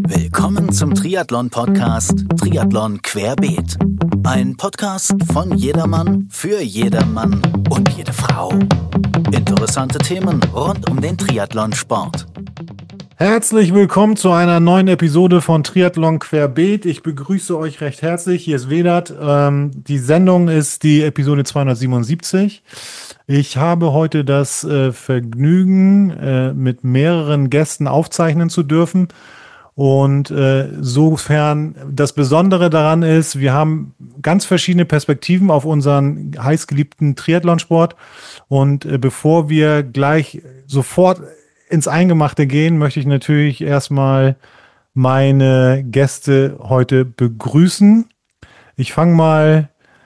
Willkommen zum Triathlon-Podcast Triathlon Querbeet. Ein Podcast von jedermann, für jedermann und jede Frau. Interessante Themen rund um den Triathlonsport. Herzlich willkommen zu einer neuen Episode von Triathlon Querbeet. Ich begrüße euch recht herzlich. Hier ist Vedat. Die Sendung ist die Episode 277. Ich habe heute das Vergnügen, mit mehreren Gästen aufzeichnen zu dürfen. Und sofern das Besondere daran ist, wir haben ganz verschiedene Perspektiven auf unseren heißgeliebten Triathlonsport. Und bevor wir gleich sofort ins Eingemachte gehen, möchte ich natürlich erstmal meine Gäste heute begrüßen. Ich fange mal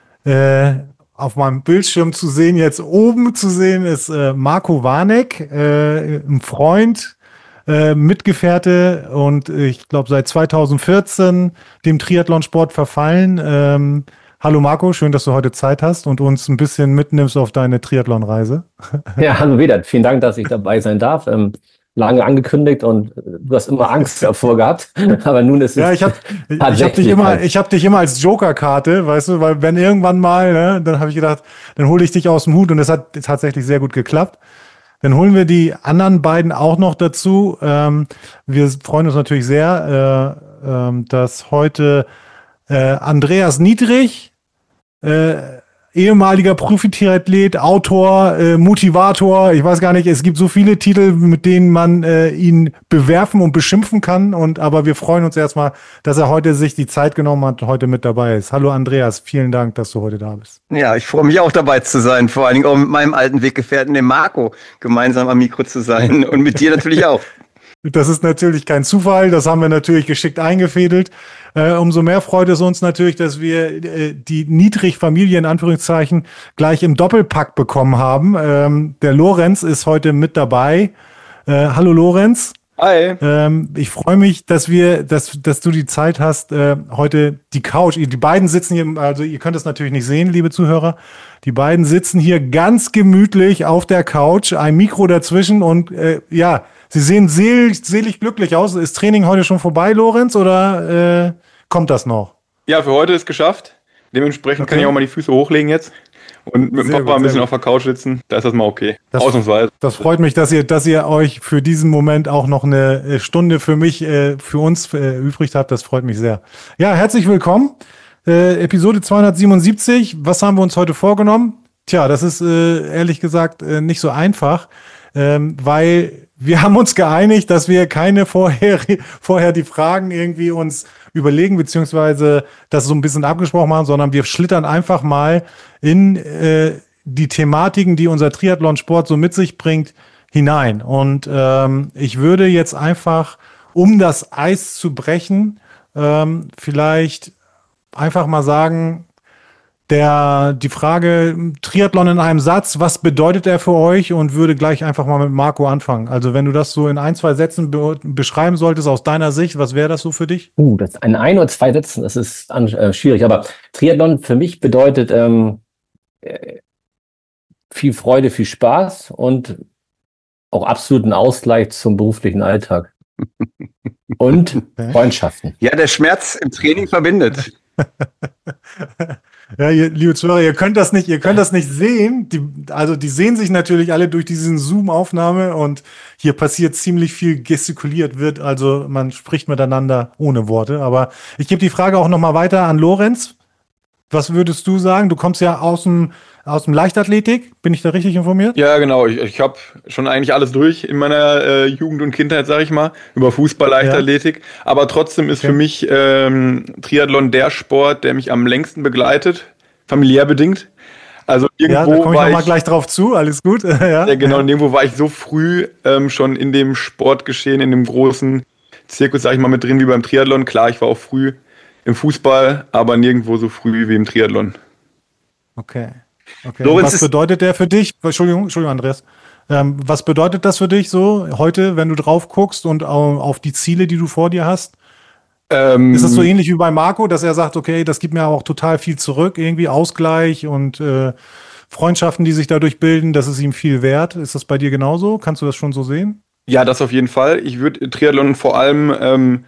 auf meinem Bildschirm zu sehen, jetzt oben zu sehen ist Marco Warneck, ein Freund, Mitgefährte und ich glaube seit 2014 dem Triathlonsport verfallen. Hallo Marco, schön, dass du heute Zeit hast und uns ein bisschen mitnimmst auf deine Triathlonreise. Ja, hallo Vedat, vielen Dank, dass ich dabei sein darf. Lange angekündigt und du hast immer Angst davor gehabt, aber nun ist es. Ja, ich hab dich immer als Joker-Karte, weißt du, weil wenn irgendwann mal, ne, dann habe ich gedacht, dann hole ich dich aus dem Hut und das hat tatsächlich sehr gut geklappt. Dann holen wir die anderen beiden auch noch dazu. Wir freuen uns natürlich sehr, dass heute Andreas Niedrig, ehemaliger Profi-Triathlet, Autor, Motivator, ich weiß gar nicht, es gibt so viele Titel, mit denen man ihn bewerfen und beschimpfen kann. Aber wir freuen uns erstmal, dass er heute sich die Zeit genommen hat und heute mit dabei ist. Hallo Andreas, vielen Dank, dass du heute da bist. Ja, ich freue mich auch dabei zu sein, vor allen Dingen auch mit meinem alten Weggefährten, dem Marco, gemeinsam am Mikro zu sein und mit dir natürlich auch. Das ist natürlich kein Zufall, das haben wir natürlich geschickt eingefädelt. Umso mehr freut es uns natürlich, dass wir die Niedrig-Familie in Anführungszeichen gleich im Doppelpack bekommen haben. Der Lorenz ist heute mit dabei. Hallo Lorenz. Hi. Ich freue mich, dass du die Zeit hast, heute die Couch. Die beiden sitzen hier, also ihr könnt es natürlich nicht sehen, liebe Zuhörer. Die beiden sitzen hier ganz gemütlich auf der Couch, ein Mikro dazwischen und sie sehen selig glücklich aus. Ist Training heute schon vorbei, Lorenz, oder kommt das noch? Ja, für heute ist geschafft. Dementsprechend kann ich auch mal die Füße hochlegen jetzt und mit dem Papa ein bisschen auf der Couch sitzen. Da ist das mal okay. Ausnahmsweise. Das freut mich, dass ihr euch für diesen Moment auch noch eine Stunde für uns übrig habt. Das freut mich sehr. Ja, herzlich willkommen. Episode 277. Was haben wir uns heute vorgenommen? Tja, das ist ehrlich gesagt nicht so einfach, weil wir haben uns geeinigt, dass wir keine vorher die Fragen irgendwie uns überlegen, beziehungsweise das so ein bisschen abgesprochen machen, sondern wir schlittern einfach mal in die Thematiken, die unser Triathlonsport so mit sich bringt, hinein. Und ich würde jetzt einfach, um das Eis zu brechen, vielleicht einfach mal sagen, die Frage Triathlon in einem Satz, was bedeutet er für euch, und würde gleich einfach mal mit Marco anfangen. Also wenn du das so in 1-2 Sätzen beschreiben solltest aus deiner Sicht, was wäre das so für dich? Das in 1 oder 2 Sätzen, das ist schwierig, aber Triathlon für mich bedeutet viel Freude, viel Spaß und auch absoluten Ausgleich zum beruflichen Alltag. Und Freundschaften. Ja, der Schmerz im Training verbindet. Ja, liebe Zuhörer, ihr könnt das nicht sehen. Die sehen sich natürlich alle durch diesen Zoom-Aufnahme und hier passiert ziemlich viel, gestikuliert wird. Also man spricht miteinander ohne Worte. Aber ich gebe die Frage auch nochmal weiter an Lorenz. Was würdest du sagen? Du kommst ja aus dem Leichtathletik. Bin ich da richtig informiert? Ja, genau. Ich habe schon eigentlich alles durch in meiner Jugend und Kindheit, sage ich mal, über Fußball, Leichtathletik. Ja. Aber trotzdem ist für mich Triathlon der Sport, der mich am längsten begleitet, familiär bedingt. Also irgendwo da komme ich nochmal gleich drauf zu, alles gut. Ja, genau. Und irgendwo war ich so früh schon in dem Sportgeschehen, in dem großen Zirkus, sage ich mal, mit drin wie beim Triathlon. Klar, ich war auch früh im Fußball, aber nirgendwo so früh wie im Triathlon. Okay. Was bedeutet der für dich? Entschuldigung, Andreas. Was bedeutet das für dich so heute, wenn du drauf guckst und auf die Ziele, die du vor dir hast? Ist das so ähnlich wie bei Marco, dass er sagt, okay, das gibt mir auch total viel zurück, irgendwie Ausgleich und Freundschaften, die sich dadurch bilden, das ist ihm viel wert. Ist das bei dir genauso? Kannst du das schon so sehen? Ja, das auf jeden Fall. Ich würde Triathlon vor allem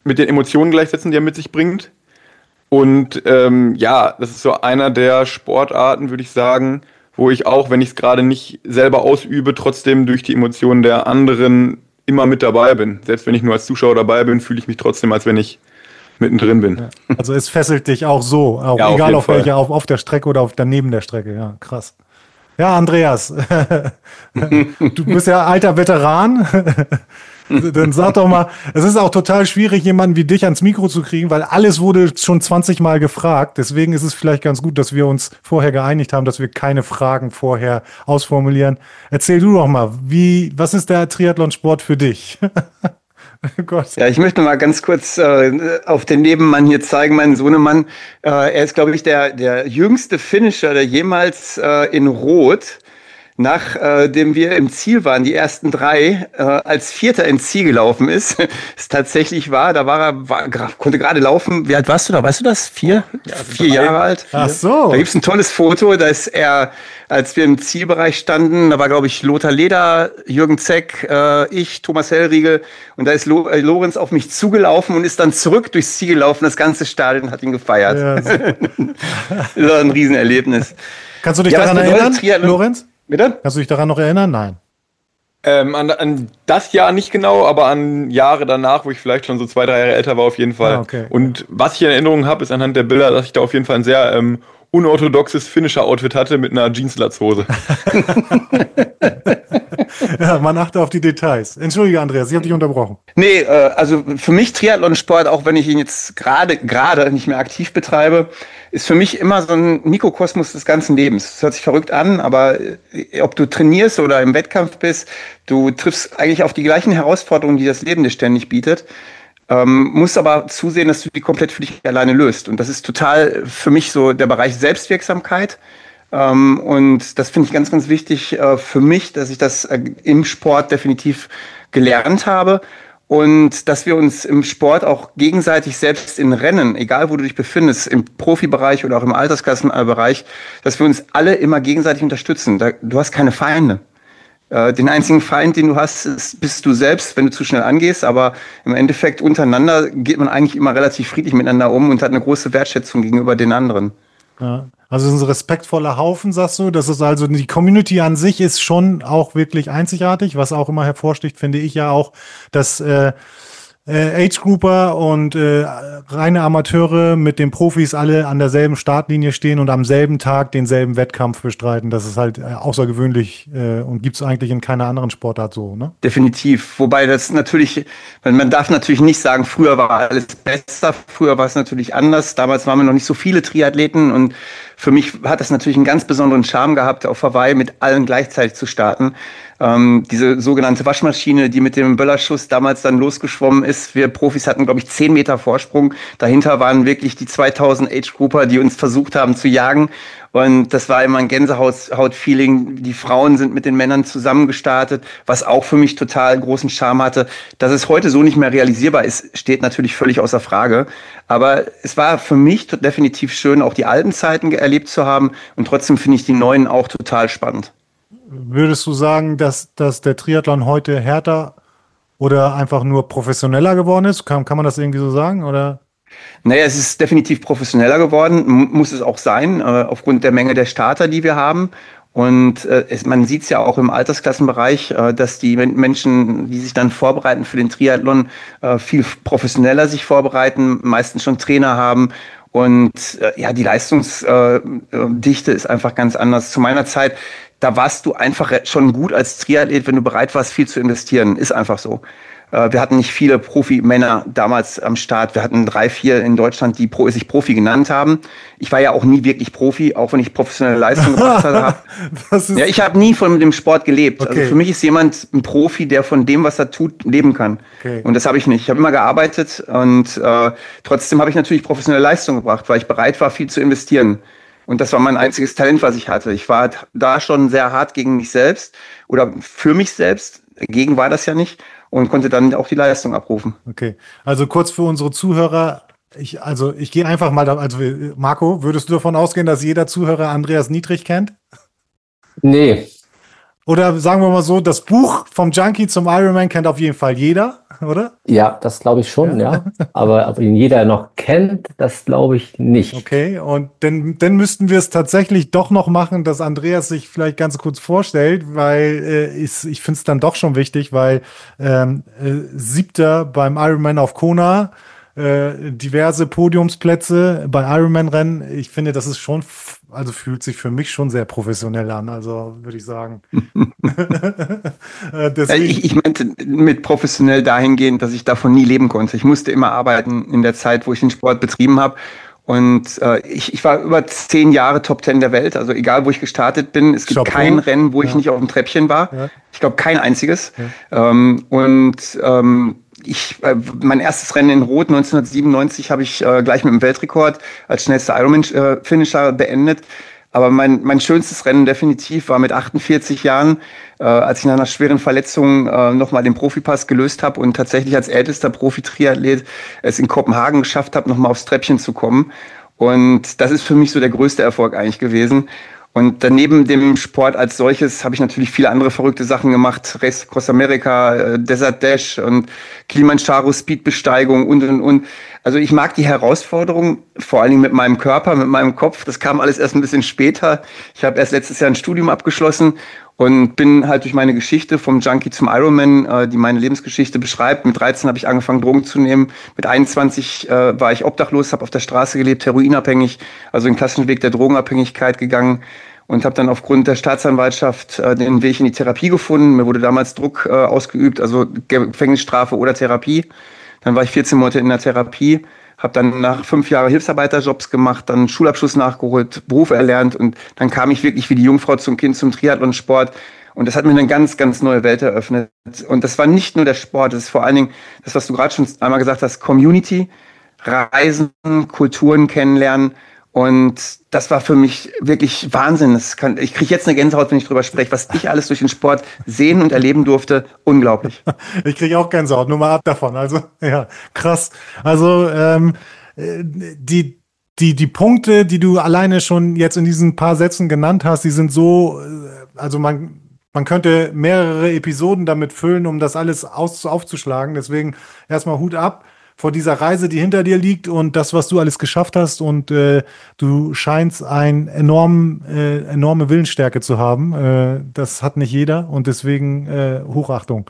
mit den Emotionen gleichsetzen, die er mit sich bringt. Und ja, das ist so einer der Sportarten, würde ich sagen, wo ich auch, wenn ich es gerade nicht selber ausübe, trotzdem durch die Emotionen der anderen immer mit dabei bin. Selbst wenn ich nur als Zuschauer dabei bin, fühle ich mich trotzdem, als wenn ich mittendrin bin. Ja. Also es fesselt dich auch so, auch ja, egal auf welcher, auf der Strecke oder neben der Strecke. Ja, krass. Ja, Andreas, du bist ja alter Veteran. Dann sag doch mal, es ist auch total schwierig, jemanden wie dich ans Mikro zu kriegen, weil alles wurde schon 20 Mal gefragt. Deswegen ist es vielleicht ganz gut, dass wir uns vorher geeinigt haben, dass wir keine Fragen vorher ausformulieren. Erzähl du doch mal, was ist der Triathlonsport für dich? Gott. Ja, ich möchte mal ganz kurz auf den Nebenmann hier zeigen, meinen Sohnemann. Er ist, glaube ich, der jüngste Finisher, der jemals in Rot, nachdem wir im Ziel waren, die ersten 3, als Vierter ins Ziel gelaufen ist. Es tatsächlich war, da konnte gerade laufen. Wie alt warst du da? Weißt du das? 4 Jahre alt. Ach so. Da gibt's ein tolles Foto, da ist er, als wir im Zielbereich standen, da war, glaube ich, Lothar Leder, Jürgen Zeck, ich, Thomas Hellriegel, und da ist Lorenz auf mich zugelaufen und ist dann zurück durchs Ziel gelaufen. Das ganze Stadion hat ihn gefeiert. Ja, das war ein Riesenerlebnis. Kannst du dich daran erinnern, Lorenz? Bitte? Kannst du dich daran noch erinnern? Nein. An das Jahr nicht genau, aber an Jahre danach, wo ich vielleicht schon so 2, 3 Jahre älter war, auf jeden Fall. Okay. Und was ich in Erinnerung habe, ist anhand der Bilder, dass ich da auf jeden Fall ein sehr unorthodoxes Finisher-Outfit hatte mit einer Jeans-Latzhose. Ja, man achte auf die Details. Entschuldige, Andreas, ich habe dich unterbrochen. Nee, also für mich Triathlonsport, auch wenn ich ihn jetzt gerade nicht mehr aktiv betreibe, ist für mich immer so ein Mikrokosmos des ganzen Lebens. Das hört sich verrückt an, aber ob du trainierst oder im Wettkampf bist, du triffst eigentlich auf die gleichen Herausforderungen, die das Leben dir ständig bietet. Musst aber zusehen, dass du die komplett für dich alleine löst. Und das ist total für mich so der Bereich Selbstwirksamkeit. Und das finde ich ganz, ganz wichtig für mich, dass ich das im Sport definitiv gelernt habe. Und dass wir uns im Sport auch gegenseitig selbst in Rennen, egal wo du dich befindest, im Profibereich oder auch im Altersklassenbereich, dass wir uns alle immer gegenseitig unterstützen. Du hast keine Feinde. Den einzigen Feind, den du hast, bist du selbst, wenn du zu schnell angehst. Aber im Endeffekt untereinander geht man eigentlich immer relativ friedlich miteinander um und hat eine große Wertschätzung gegenüber den anderen. Ja, also es ist ein respektvoller Haufen, sagst du. Das ist also, die Community an sich ist schon auch wirklich einzigartig. Was auch immer hervorsticht, finde ich ja auch, dass Age-Grouper und reine Amateure mit den Profis alle an derselben Startlinie stehen und am selben Tag denselben Wettkampf bestreiten. Das ist halt außergewöhnlich und gibt es eigentlich in keiner anderen Sportart so, ne? Definitiv. Wobei das natürlich, man darf natürlich nicht sagen, früher war alles besser, früher war es natürlich anders. Damals waren wir noch nicht so viele Triathleten und für mich hat das natürlich einen ganz besonderen Charme gehabt, auf Hawaii mit allen gleichzeitig zu starten. Diese sogenannte Waschmaschine, die mit dem Böllerschuss damals dann losgeschwommen ist. Wir Profis hatten, glaube ich, 10 Meter Vorsprung. Dahinter waren wirklich die 2000 Age-Grouper, die uns versucht haben zu jagen. Und das war immer ein Gänsehaut-Feeling. Die Frauen sind mit den Männern zusammengestartet, was auch für mich total großen Charme hatte. Dass es heute so nicht mehr realisierbar ist, steht natürlich völlig außer Frage. Aber es war für mich definitiv schön, auch die alten Zeiten erlebt zu haben. Und trotzdem finde ich die neuen auch total spannend. Würdest du sagen, dass der Triathlon heute härter oder einfach nur professioneller geworden ist? Kann man das irgendwie so sagen? Oder? Naja, es ist definitiv professioneller geworden, muss es auch sein, aufgrund der Menge der Starter, die wir haben. Und man sieht es ja auch im Altersklassenbereich, dass die Menschen, die sich dann vorbereiten für den Triathlon, viel professioneller sich vorbereiten, meistens schon Trainer haben. Und ja, die Leistungsdichte ist einfach ganz anders. Zu meiner Zeit, da warst du einfach schon gut als Triathlet, wenn du bereit warst, viel zu investieren. Ist einfach so. Wir hatten nicht viele Profimänner damals am Start. Wir hatten 3, 4 in Deutschland, die sich Profi genannt haben. Ich war ja auch nie wirklich Profi, auch wenn ich professionelle Leistung gebracht habe. Ja, ich habe nie von dem Sport gelebt. Okay. Also für mich ist jemand ein Profi, der von dem, was er tut, leben kann. Okay. Und das habe ich nicht. Ich habe immer gearbeitet und trotzdem habe ich natürlich professionelle Leistung gebracht, weil ich bereit war, viel zu investieren. Und das war mein einziges Talent, was ich hatte. Ich war da schon sehr hart gegen mich selbst oder für mich selbst. Dagegen war das ja nicht. Und konnte dann auch die Leistung abrufen. Okay, also kurz für unsere Zuhörer, ich gehe einfach mal, also Marco, würdest du davon ausgehen, dass jeder Zuhörer Andreas Niedrig kennt? Nee. Oder sagen wir mal so, das Buch vom Junkie zum Ironman kennt auf jeden Fall jeder. oder? Ja, das glaube ich schon, ja. Aber ob ihn jeder noch kennt, das glaube ich nicht. Okay, und dann müssten wir es tatsächlich doch noch machen, dass Andreas sich vielleicht ganz kurz vorstellt, weil ich finde es dann doch schon wichtig, weil 7. beim Ironman auf Kona, diverse Podiumsplätze bei Ironman-Rennen. Ich finde, das ist schon, also fühlt sich für mich schon sehr professionell an, also würde ich sagen. Ich meinte mit professionell dahingehend, dass ich davon nie leben konnte. Ich musste immer arbeiten in der Zeit, wo ich den Sport betrieben habe. Und ich war über 10 Jahre Top 10 der Welt. Also egal, wo ich gestartet bin, es gibt kein Rennen, wo ich nicht auf dem Treppchen war. Ja. Ich glaube, kein einziges. Ja. Mein erstes Rennen in Rot 1997 habe ich gleich mit dem Weltrekord als schnellster Ironman-Finisher beendet. Aber mein schönstes Rennen definitiv war mit 48 Jahren, als ich nach einer schweren Verletzung nochmal den Profipass gelöst habe und tatsächlich als ältester Profi-Triathlet es in Kopenhagen geschafft habe, nochmal aufs Treppchen zu kommen. Und das ist für mich so der größte Erfolg eigentlich gewesen. Und daneben dem Sport als solches habe ich natürlich viele andere verrückte Sachen gemacht. Race Cross America, Desert Dash und Kilimanjaro Speedbesteigung und. Also ich mag die Herausforderung, vor allen Dingen mit meinem Körper, mit meinem Kopf. Das kam alles erst ein bisschen später. Ich habe erst letztes Jahr ein Studium abgeschlossen und bin halt durch meine Geschichte vom Junkie zum Ironman, die meine Lebensgeschichte beschreibt. Mit 13 habe ich angefangen, Drogen zu nehmen. Mit 21 war ich obdachlos, habe auf der Straße gelebt, heroinabhängig, also den klassischen Weg der Drogenabhängigkeit gegangen. Und habe dann aufgrund der Staatsanwaltschaft den Weg in die Therapie gefunden. Mir wurde damals Druck ausgeübt, also Gefängnisstrafe oder Therapie. Dann war ich 14 Monate in der Therapie, habe dann nach 5 Jahren Hilfsarbeiterjobs gemacht, dann Schulabschluss nachgeholt, Beruf erlernt und dann kam ich wirklich wie die Jungfrau zum Kind zum Triathlonsport. Und das hat mir eine ganz, ganz neue Welt eröffnet. Und das war nicht nur der Sport, das ist vor allen Dingen das, was du gerade schon einmal gesagt hast, Community, Reisen, Kulturen kennenlernen. Und das war für mich wirklich Wahnsinn. Ich kriege jetzt eine Gänsehaut, wenn ich drüber spreche, was ich alles durch den Sport sehen und erleben durfte. Unglaublich. Ich kriege auch Gänsehaut, nur mal ab davon. Also, ja, krass. Also, die Punkte, die du alleine schon jetzt in diesen paar Sätzen genannt hast, die sind so, also man könnte mehrere Episoden damit füllen, um das alles aufzuschlagen. Deswegen erstmal Hut ab vor dieser Reise, die hinter dir liegt und das, was du alles geschafft hast. Und du scheinst eine enorme Willensstärke zu haben. Das hat nicht jeder und deswegen Hochachtung.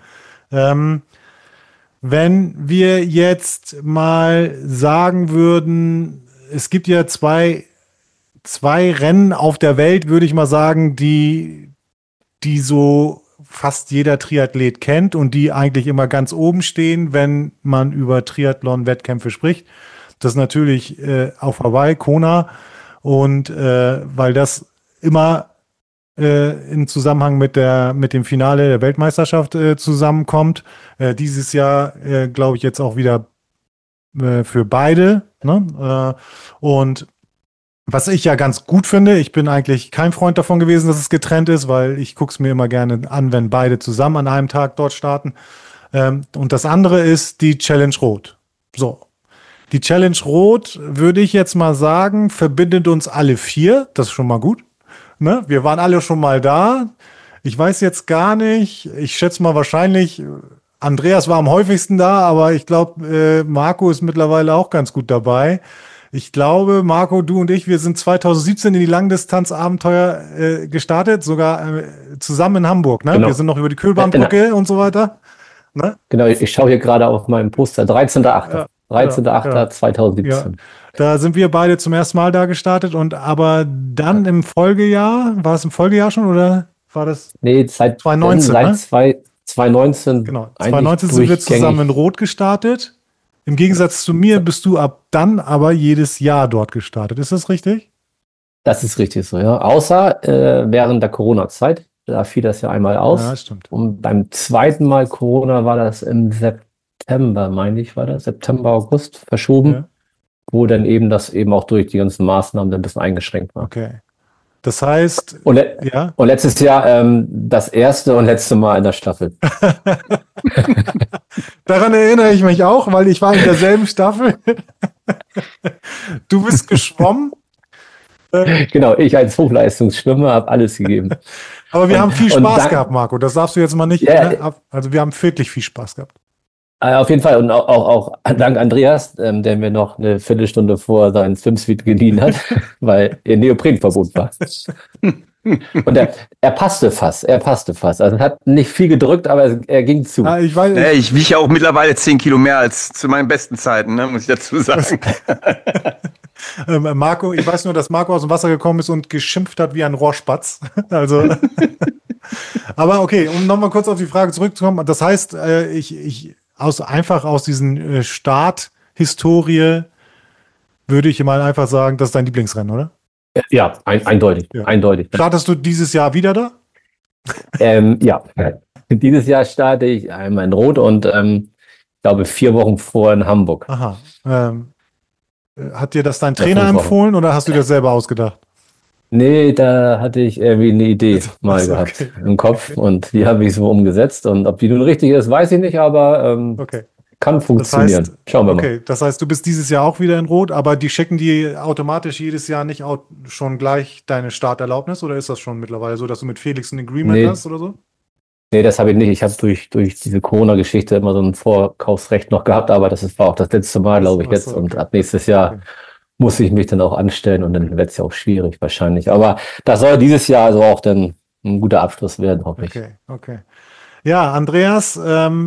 Wenn wir jetzt mal sagen würden, es gibt ja zwei Rennen auf der Welt, würde ich mal sagen, die so fast jeder Triathlet kennt und die eigentlich immer ganz oben stehen, wenn man über Triathlon-Wettkämpfe spricht. Das ist natürlich auf Hawaii, Kona, und weil das immer in Zusammenhang mit dem Finale der Weltmeisterschaft zusammenkommt. Dieses Jahr, glaube ich, jetzt auch wieder für beide. Ne? Und was ich ja ganz gut finde, ich bin eigentlich kein Freund davon gewesen, dass es getrennt ist, weil ich gucke es mir immer gerne an, wenn beide zusammen an einem Tag dort starten. Und das andere ist die Challenge Rot. So, die Challenge Rot, würde ich jetzt mal sagen, verbindet uns alle 4. Das ist schon mal gut. Ne? Wir waren alle schon mal da. Ich weiß jetzt gar nicht, ich schätze mal wahrscheinlich, Andreas war am häufigsten da, aber ich glaube, Marco ist mittlerweile auch ganz gut dabei. Ich glaube, Marco, du und ich, wir sind 2017 in die Langdistanz-Abenteuer gestartet, sogar zusammen in Hamburg. Ne? Genau. Wir sind noch über die Kühlbahnbrücke und so weiter. Ne? Genau, ich schaue hier gerade auf meinem Poster. 13.8. Ja, 13.8.2017. Ja. Da sind wir beide zum ersten Mal da gestartet. Aber dann im Folgejahr, war es im Folgejahr schon oder war das? Nee, seit 2019. Seit 2019. Genau, 2019 sind wir zusammen in Rot gestartet. Im Gegensatz zu mir bist du ab dann aber jedes Jahr dort gestartet. Ist das richtig? Das ist richtig so, ja. Außer während der Corona-Zeit. Da fiel das ja einmal aus. Ja, stimmt. Und beim zweiten Mal Corona war das im September, meine ich, war das? September, August verschoben. Ja. Wo dann eben das eben auch durch die ganzen Maßnahmen dann ein bisschen eingeschränkt war. Okay. Das heißt, und letztes Jahr das erste und letzte Mal in der Staffel. Daran erinnere ich mich auch, weil ich war in derselben Staffel. Du bist geschwommen. Genau, ich als Hochleistungsschwimmer habe alles gegeben. Aber wir haben viel Spaß gehabt, Marco. Das darfst du jetzt mal nicht. Ne? Also wir haben wirklich viel Spaß gehabt. Auf jeden Fall und auch dank Andreas, der mir noch eine Viertelstunde vor seinen Swimsuit geliehen hat, weil ihr Neoprenverbot war. Und er passte fast. Also es hat nicht viel gedrückt, aber er ging zu. Ich wiege ja auch mittlerweile 10 Kilo mehr als zu meinen besten Zeiten, ne, muss ich dazu sagen. Marco, ich weiß nur, dass Marco aus dem Wasser gekommen ist und geschimpft hat wie ein Rohrspatz. Also, aber okay, um nochmal kurz auf die Frage zurückzukommen. Das heißt, einfach aus diesen Starthistorie würde ich mal einfach sagen, das ist dein Lieblingsrennen, oder? Ja, eindeutig. Startest du dieses Jahr wieder da? Ja. Dieses Jahr starte ich einmal in Rot und ich glaube 4 Wochen vor in Hamburg. Aha. Hat dir das dein Trainer empfohlen oder hast du dir das selber ausgedacht? Nee, da hatte ich irgendwie eine Idee gehabt im Kopf und die habe ich so umgesetzt. Und ob die nun richtig ist, weiß ich nicht, aber kann funktionieren. Das heißt, schauen wir mal. Okay, das heißt, du bist dieses Jahr auch wieder in Rot, aber die schicken die automatisch jedes Jahr nicht schon gleich deine Starterlaubnis oder ist das schon mittlerweile so, dass du mit Felix ein Agreement hast oder so? Nee, das habe ich nicht. Ich habe durch diese Corona-Geschichte immer so ein Vorkaufsrecht noch gehabt, aber war auch das letzte Mal, glaube ich, jetzt. Okay. Und ab nächstes Jahr muss ich mich dann auch anstellen und dann wird es ja auch schwierig wahrscheinlich. Aber das soll dieses Jahr also auch dann ein guter Abschluss werden, hoffe ich. Okay. Ja, Andreas,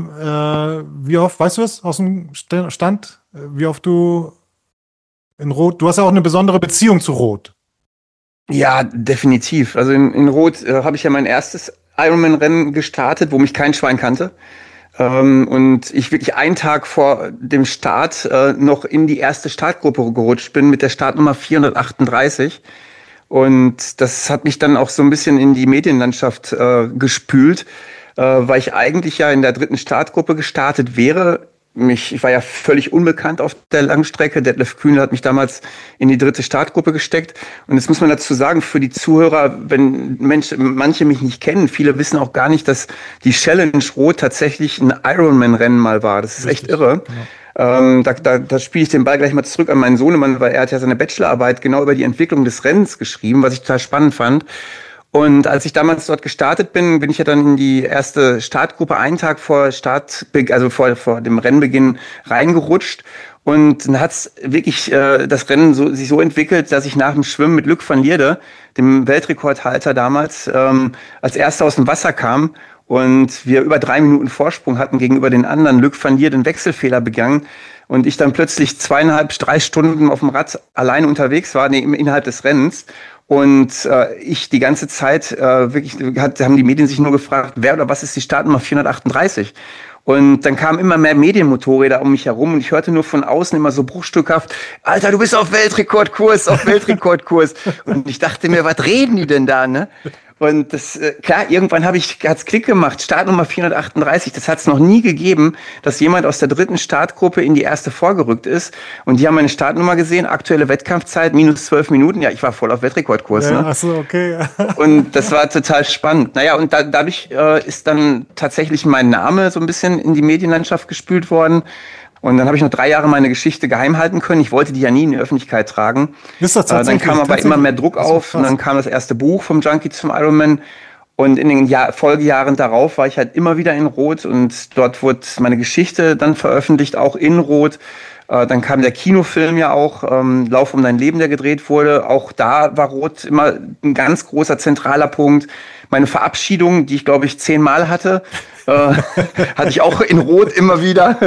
wie oft, weißt du es aus dem Stand, wie oft du in Rot, du hast ja auch eine besondere Beziehung zu Rot. Ja, definitiv. Also in Rot habe ich ja mein erstes Ironman-Rennen gestartet, wo mich kein Schwein kannte. Und ich wirklich einen Tag vor dem Start noch in die erste Startgruppe gerutscht bin mit der Startnummer 438. Und das hat mich dann auch so ein bisschen in die Medienlandschaft gespült, weil ich eigentlich ja in der 3. Startgruppe gestartet wäre. Ich war ja völlig unbekannt auf der Langstrecke. Detlef Kühnel hat mich damals in die 3. Startgruppe gesteckt. Und jetzt muss man dazu sagen, für die Zuhörer, wenn manche mich nicht kennen, viele wissen auch gar nicht, dass die Challenge Rot tatsächlich ein Ironman-Rennen mal war. Das ist echt irre. Genau. Da spiele ich den Ball gleich mal zurück an meinen Sohnemann, weil er hat ja seine Bachelorarbeit genau über die Entwicklung des Rennens geschrieben, was ich total spannend fand. Und als ich damals dort gestartet bin, bin ich ja dann in die erste Startgruppe einen Tag vor vor dem Rennbeginn reingerutscht. Und dann hat's wirklich das Rennen sich so entwickelt, dass ich nach dem Schwimmen mit Luc van Lierde, dem Weltrekordhalter damals, als erster aus dem Wasser kam und wir über 3 Minuten Vorsprung hatten gegenüber den anderen. Luc van Lierde einen Wechselfehler begangen und ich dann plötzlich 2,5, 3 Stunden auf dem Rad alleine unterwegs war, innerhalb des Rennens. Und ich die ganze Zeit haben die Medien sich nur gefragt, wer oder was ist die Startnummer 438? Und dann kamen immer mehr Medienmotorräder um mich herum und ich hörte nur von außen immer so bruchstückhaft, Alter, du bist auf Weltrekordkurs. Und ich dachte mir, was reden die denn da, ne? Und das, klar, irgendwann hat's Klick gemacht. Startnummer 438, das hat's noch nie gegeben, dass jemand aus der 3. Startgruppe in die erste vorgerückt ist. Und die haben meine Startnummer gesehen, aktuelle Wettkampfzeit, minus 12 Minuten. Ja, ich war voll auf Weltrekordkurs. Ja, ne? Ach so, okay. Und das war total spannend. Naja, und dadurch ist dann tatsächlich mein Name so ein bisschen in die Medienlandschaft gespült worden. Und dann habe ich noch 3 Jahre meine Geschichte geheim halten können. Ich wollte die ja nie in die Öffentlichkeit tragen. Ist das tatsächlich? Dann kam aber immer mehr Druck auf und dann kam das erste Buch vom Junkie zum Ironman. Und in den Folgejahren darauf war ich halt immer wieder in Rot und dort wurde meine Geschichte dann veröffentlicht, auch in Rot. Dann kam der Kinofilm ja auch, Lauf um dein Leben, der gedreht wurde. Auch da war Rot immer ein ganz großer zentraler Punkt. Meine Verabschiedung, die ich glaube ich 10-mal hatte, hatte ich auch in Rot immer wieder.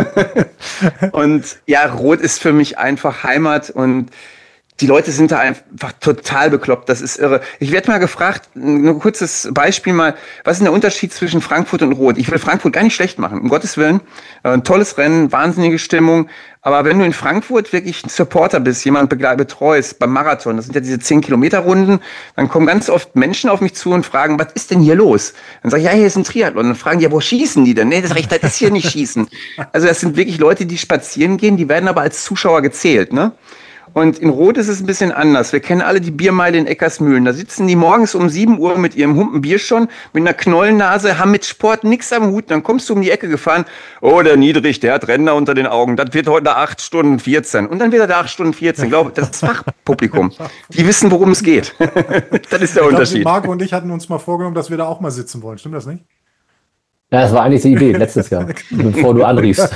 Und ja, Rot ist für mich einfach Heimat und die Leute sind da einfach total bekloppt. Das ist irre. Ich werde mal gefragt, ein kurzes Beispiel mal, was ist der Unterschied zwischen Frankfurt und Rot? Ich will Frankfurt gar nicht schlecht machen, um Gottes Willen. Ein tolles Rennen, wahnsinnige Stimmung. Aber wenn du in Frankfurt wirklich ein Supporter bist, jemand betreust beim Marathon, das sind ja diese 10-Kilometer-Runden, dann kommen ganz oft Menschen auf mich zu und fragen, was ist denn hier los? Dann sage ich, ja, hier ist ein Triathlon. Dann fragen die, ja, wo schießen die denn? Nee, das ist hier nicht Schießen. Also das sind wirklich Leute, die spazieren gehen, die werden aber als Zuschauer gezählt, ne? Und in Rot ist es ein bisschen anders. Wir kennen alle die Biermeile in Eckersmühlen. Da sitzen die morgens um 7 Uhr mit ihrem Humpen Bier schon, mit einer Knollennase, haben mit Sport nichts am Hut. Dann kommst du um die Ecke gefahren. Oh, der Niedrich, der hat Ränder unter den Augen. Das wird heute 8 Stunden 14. Und dann wird er da 8 Stunden 14. Glaube, das ist Fachpublikum. Die wissen, worum es geht. Das ist der Unterschied. Marco und ich hatten uns mal vorgenommen, dass wir da auch mal sitzen wollen. Stimmt das nicht? Ja, das war eigentlich die Idee letztes Jahr, bevor du anriefst.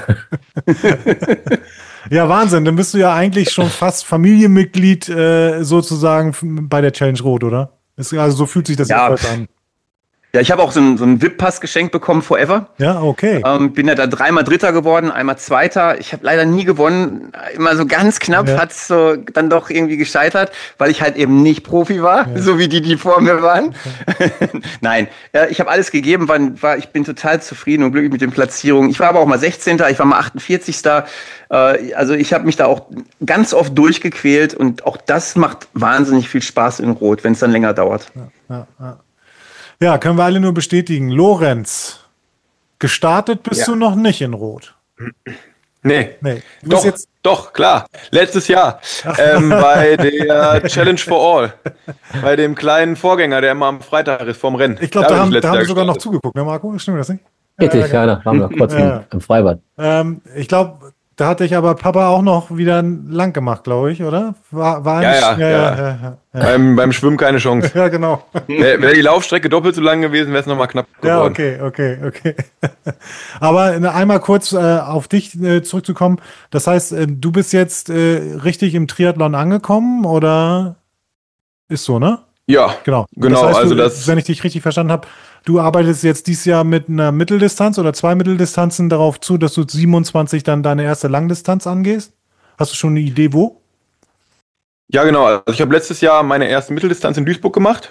Ja, Wahnsinn. Dann bist du ja eigentlich schon fast Familienmitglied sozusagen bei der Challenge Rot, oder? Also so fühlt sich das jedenfalls an. Ja, ich habe auch so einen VIP-Pass geschenkt bekommen, Forever. Ja, okay. Bin ja da 3-mal Dritter geworden, einmal Zweiter. Ich habe leider nie gewonnen. Immer so ganz knapp hat es so dann doch irgendwie gescheitert, weil ich halt eben nicht Profi war, so wie die vor mir waren. Okay. Nein, ich habe alles gegeben, ich bin total zufrieden und glücklich mit den Platzierungen. Ich war aber auch mal 16., ich war mal 48. Also ich habe mich da auch ganz oft durchgequält und auch das macht wahnsinnig viel Spaß in Rot, wenn es dann länger dauert. Ja, können wir alle nur bestätigen. Lorenz, gestartet bist du noch nicht in Rot. Nee. Doch, klar. Letztes Jahr. Bei der Challenge for All. Bei dem kleinen Vorgänger, der immer am Freitag ist, vorm Rennen. Ich glaube, da haben wir sogar noch zugeguckt, ne, Marco? Stimmt das nicht? Richtig, ja, da waren wir kurz im Freibad. Ich glaube, da hatte ich aber Papa auch noch wieder lang gemacht, glaube ich, oder? Ja. Beim Schwimmen keine Chance. Ja, genau. Wäre die Laufstrecke doppelt so lang gewesen, wäre es nochmal knapp geworden. Ja, okay. Aber einmal kurz auf dich zurückzukommen. Das heißt, du bist jetzt richtig im Triathlon angekommen, oder ist so, ne? Ja, genau. Das heißt, also wenn ich dich richtig verstanden habe, du arbeitest jetzt dieses Jahr mit einer Mitteldistanz oder 2 Mitteldistanzen darauf zu, dass du 27 dann deine erste Langdistanz angehst? Hast du schon eine Idee, wo? Ja, genau. Also ich habe letztes Jahr meine erste Mitteldistanz in Duisburg gemacht.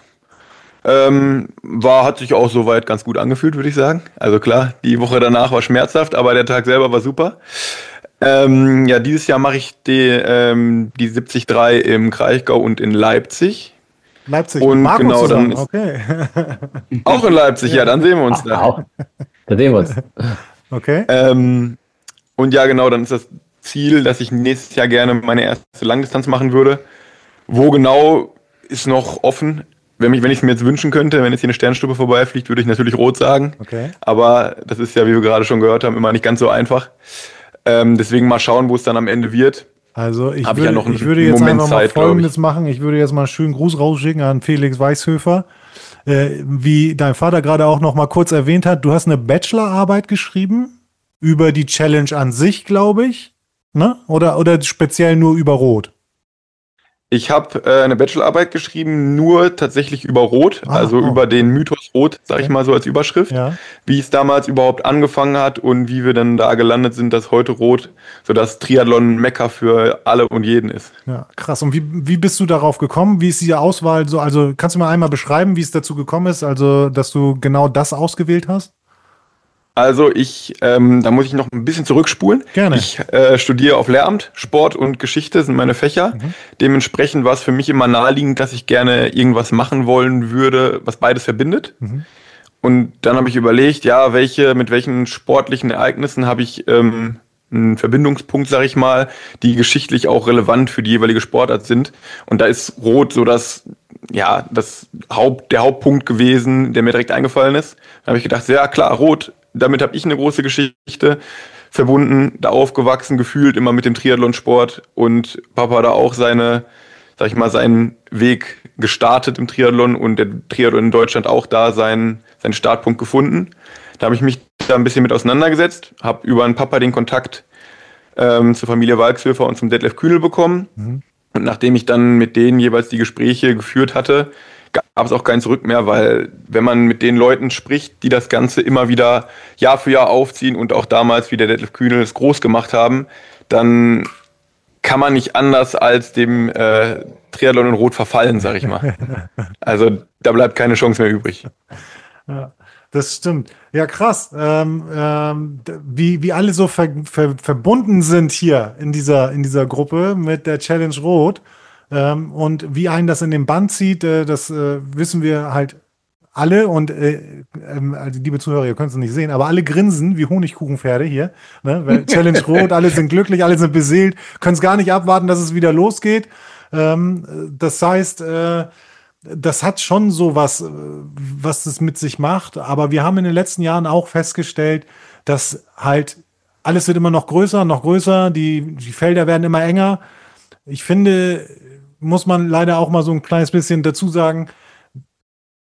Hat sich auch soweit ganz gut angefühlt, würde ich sagen. Also klar, die Woche danach war schmerzhaft, aber der Tag selber war super. Dieses Jahr mache ich die 73 im Kraichgau und in Leipzig. Leipzig und Marco genau zusammen. dann Okay. Auch in Leipzig, ja, dann sehen wir uns da. Da sehen wir uns. Okay. Und ja, genau, dann ist das Ziel, dass ich nächstes Jahr gerne meine erste Langdistanz machen würde. Wo genau ist noch offen. Wenn ich es mir jetzt wünschen könnte, wenn jetzt hier eine Sternschnuppe vorbeifliegt, würde ich natürlich Rot sagen. Okay. Aber das ist ja, wie wir gerade schon gehört haben, immer nicht ganz so einfach. Deswegen mal schauen, wo es dann am Ende wird. Also ich würde jetzt einfach mal Folgendes machen. Ich würde jetzt mal einen schönen Gruß rausschicken an Felix Weißhöfer. Wie dein Vater gerade auch noch mal kurz erwähnt hat, du hast eine Bachelorarbeit geschrieben über die Challenge an sich, glaube ich. Ne? Oder speziell nur über Rot? Ich habe eine Bachelorarbeit geschrieben, nur tatsächlich über Rot, über den Mythos Rot, sag ich mal so als Überschrift, wie es damals überhaupt angefangen hat und wie wir dann da gelandet sind, dass heute Rot so das Triathlon-Mekka für alle und jeden ist. Ja, krass. Und wie bist du darauf gekommen? Wie ist die Auswahl so? Also kannst du mal einmal beschreiben, wie es dazu gekommen ist, also dass du genau das ausgewählt hast? Also da muss ich noch ein bisschen zurückspulen. Gerne. Ich studiere auf Lehramt, Sport und Geschichte sind meine Fächer. Dementsprechend war es für mich immer naheliegend, dass ich gerne irgendwas machen wollen würde, was beides verbindet. Und dann habe ich überlegt, ja, mit welchen sportlichen Ereignissen habe ich einen Verbindungspunkt, sage ich mal, die geschichtlich auch relevant für die jeweilige Sportart sind. Und da ist Rot so der Hauptpunkt gewesen, der mir direkt eingefallen ist. Da habe ich gedacht, ja klar, Rot, damit habe ich eine große Geschichte verbunden, da aufgewachsen, gefühlt immer mit dem Triathlonsport und Papa da auch seinen Weg gestartet im Triathlon und der Triathlon in Deutschland auch da seinen Startpunkt gefunden. Da habe ich mich da ein bisschen mit auseinandergesetzt, habe über einen Papa den Kontakt zur Familie Walkshöfer und zum Detlef Kühnel bekommen. Und nachdem ich dann mit denen jeweils die Gespräche geführt hatte, gab es auch kein Zurück mehr, weil wenn man mit den Leuten spricht, die das Ganze immer wieder Jahr für Jahr aufziehen und auch damals, wie der Detlef Kühnel es groß gemacht haben, dann kann man nicht anders als dem Triathlon in Rot verfallen, sag ich mal. Also da bleibt keine Chance mehr übrig. Ja, das stimmt. Ja, krass. Wie alle so verbunden sind hier in dieser Gruppe mit der Challenge Rot. Und wie einen das in den Band zieht, das wissen wir halt alle. Und also liebe Zuhörer, ihr könnt es nicht sehen, aber alle grinsen wie Honigkuchenpferde hier. Ne? Weil Challenge Rot, alle sind glücklich, alle sind beseelt, können es gar nicht abwarten, dass es wieder losgeht. Das heißt, das hat schon so was es mit sich macht. Aber wir haben in den letzten Jahren auch festgestellt, dass halt alles wird immer noch größer, die Felder werden immer enger. Ich finde, muss man leider auch mal so ein kleines bisschen dazu sagen,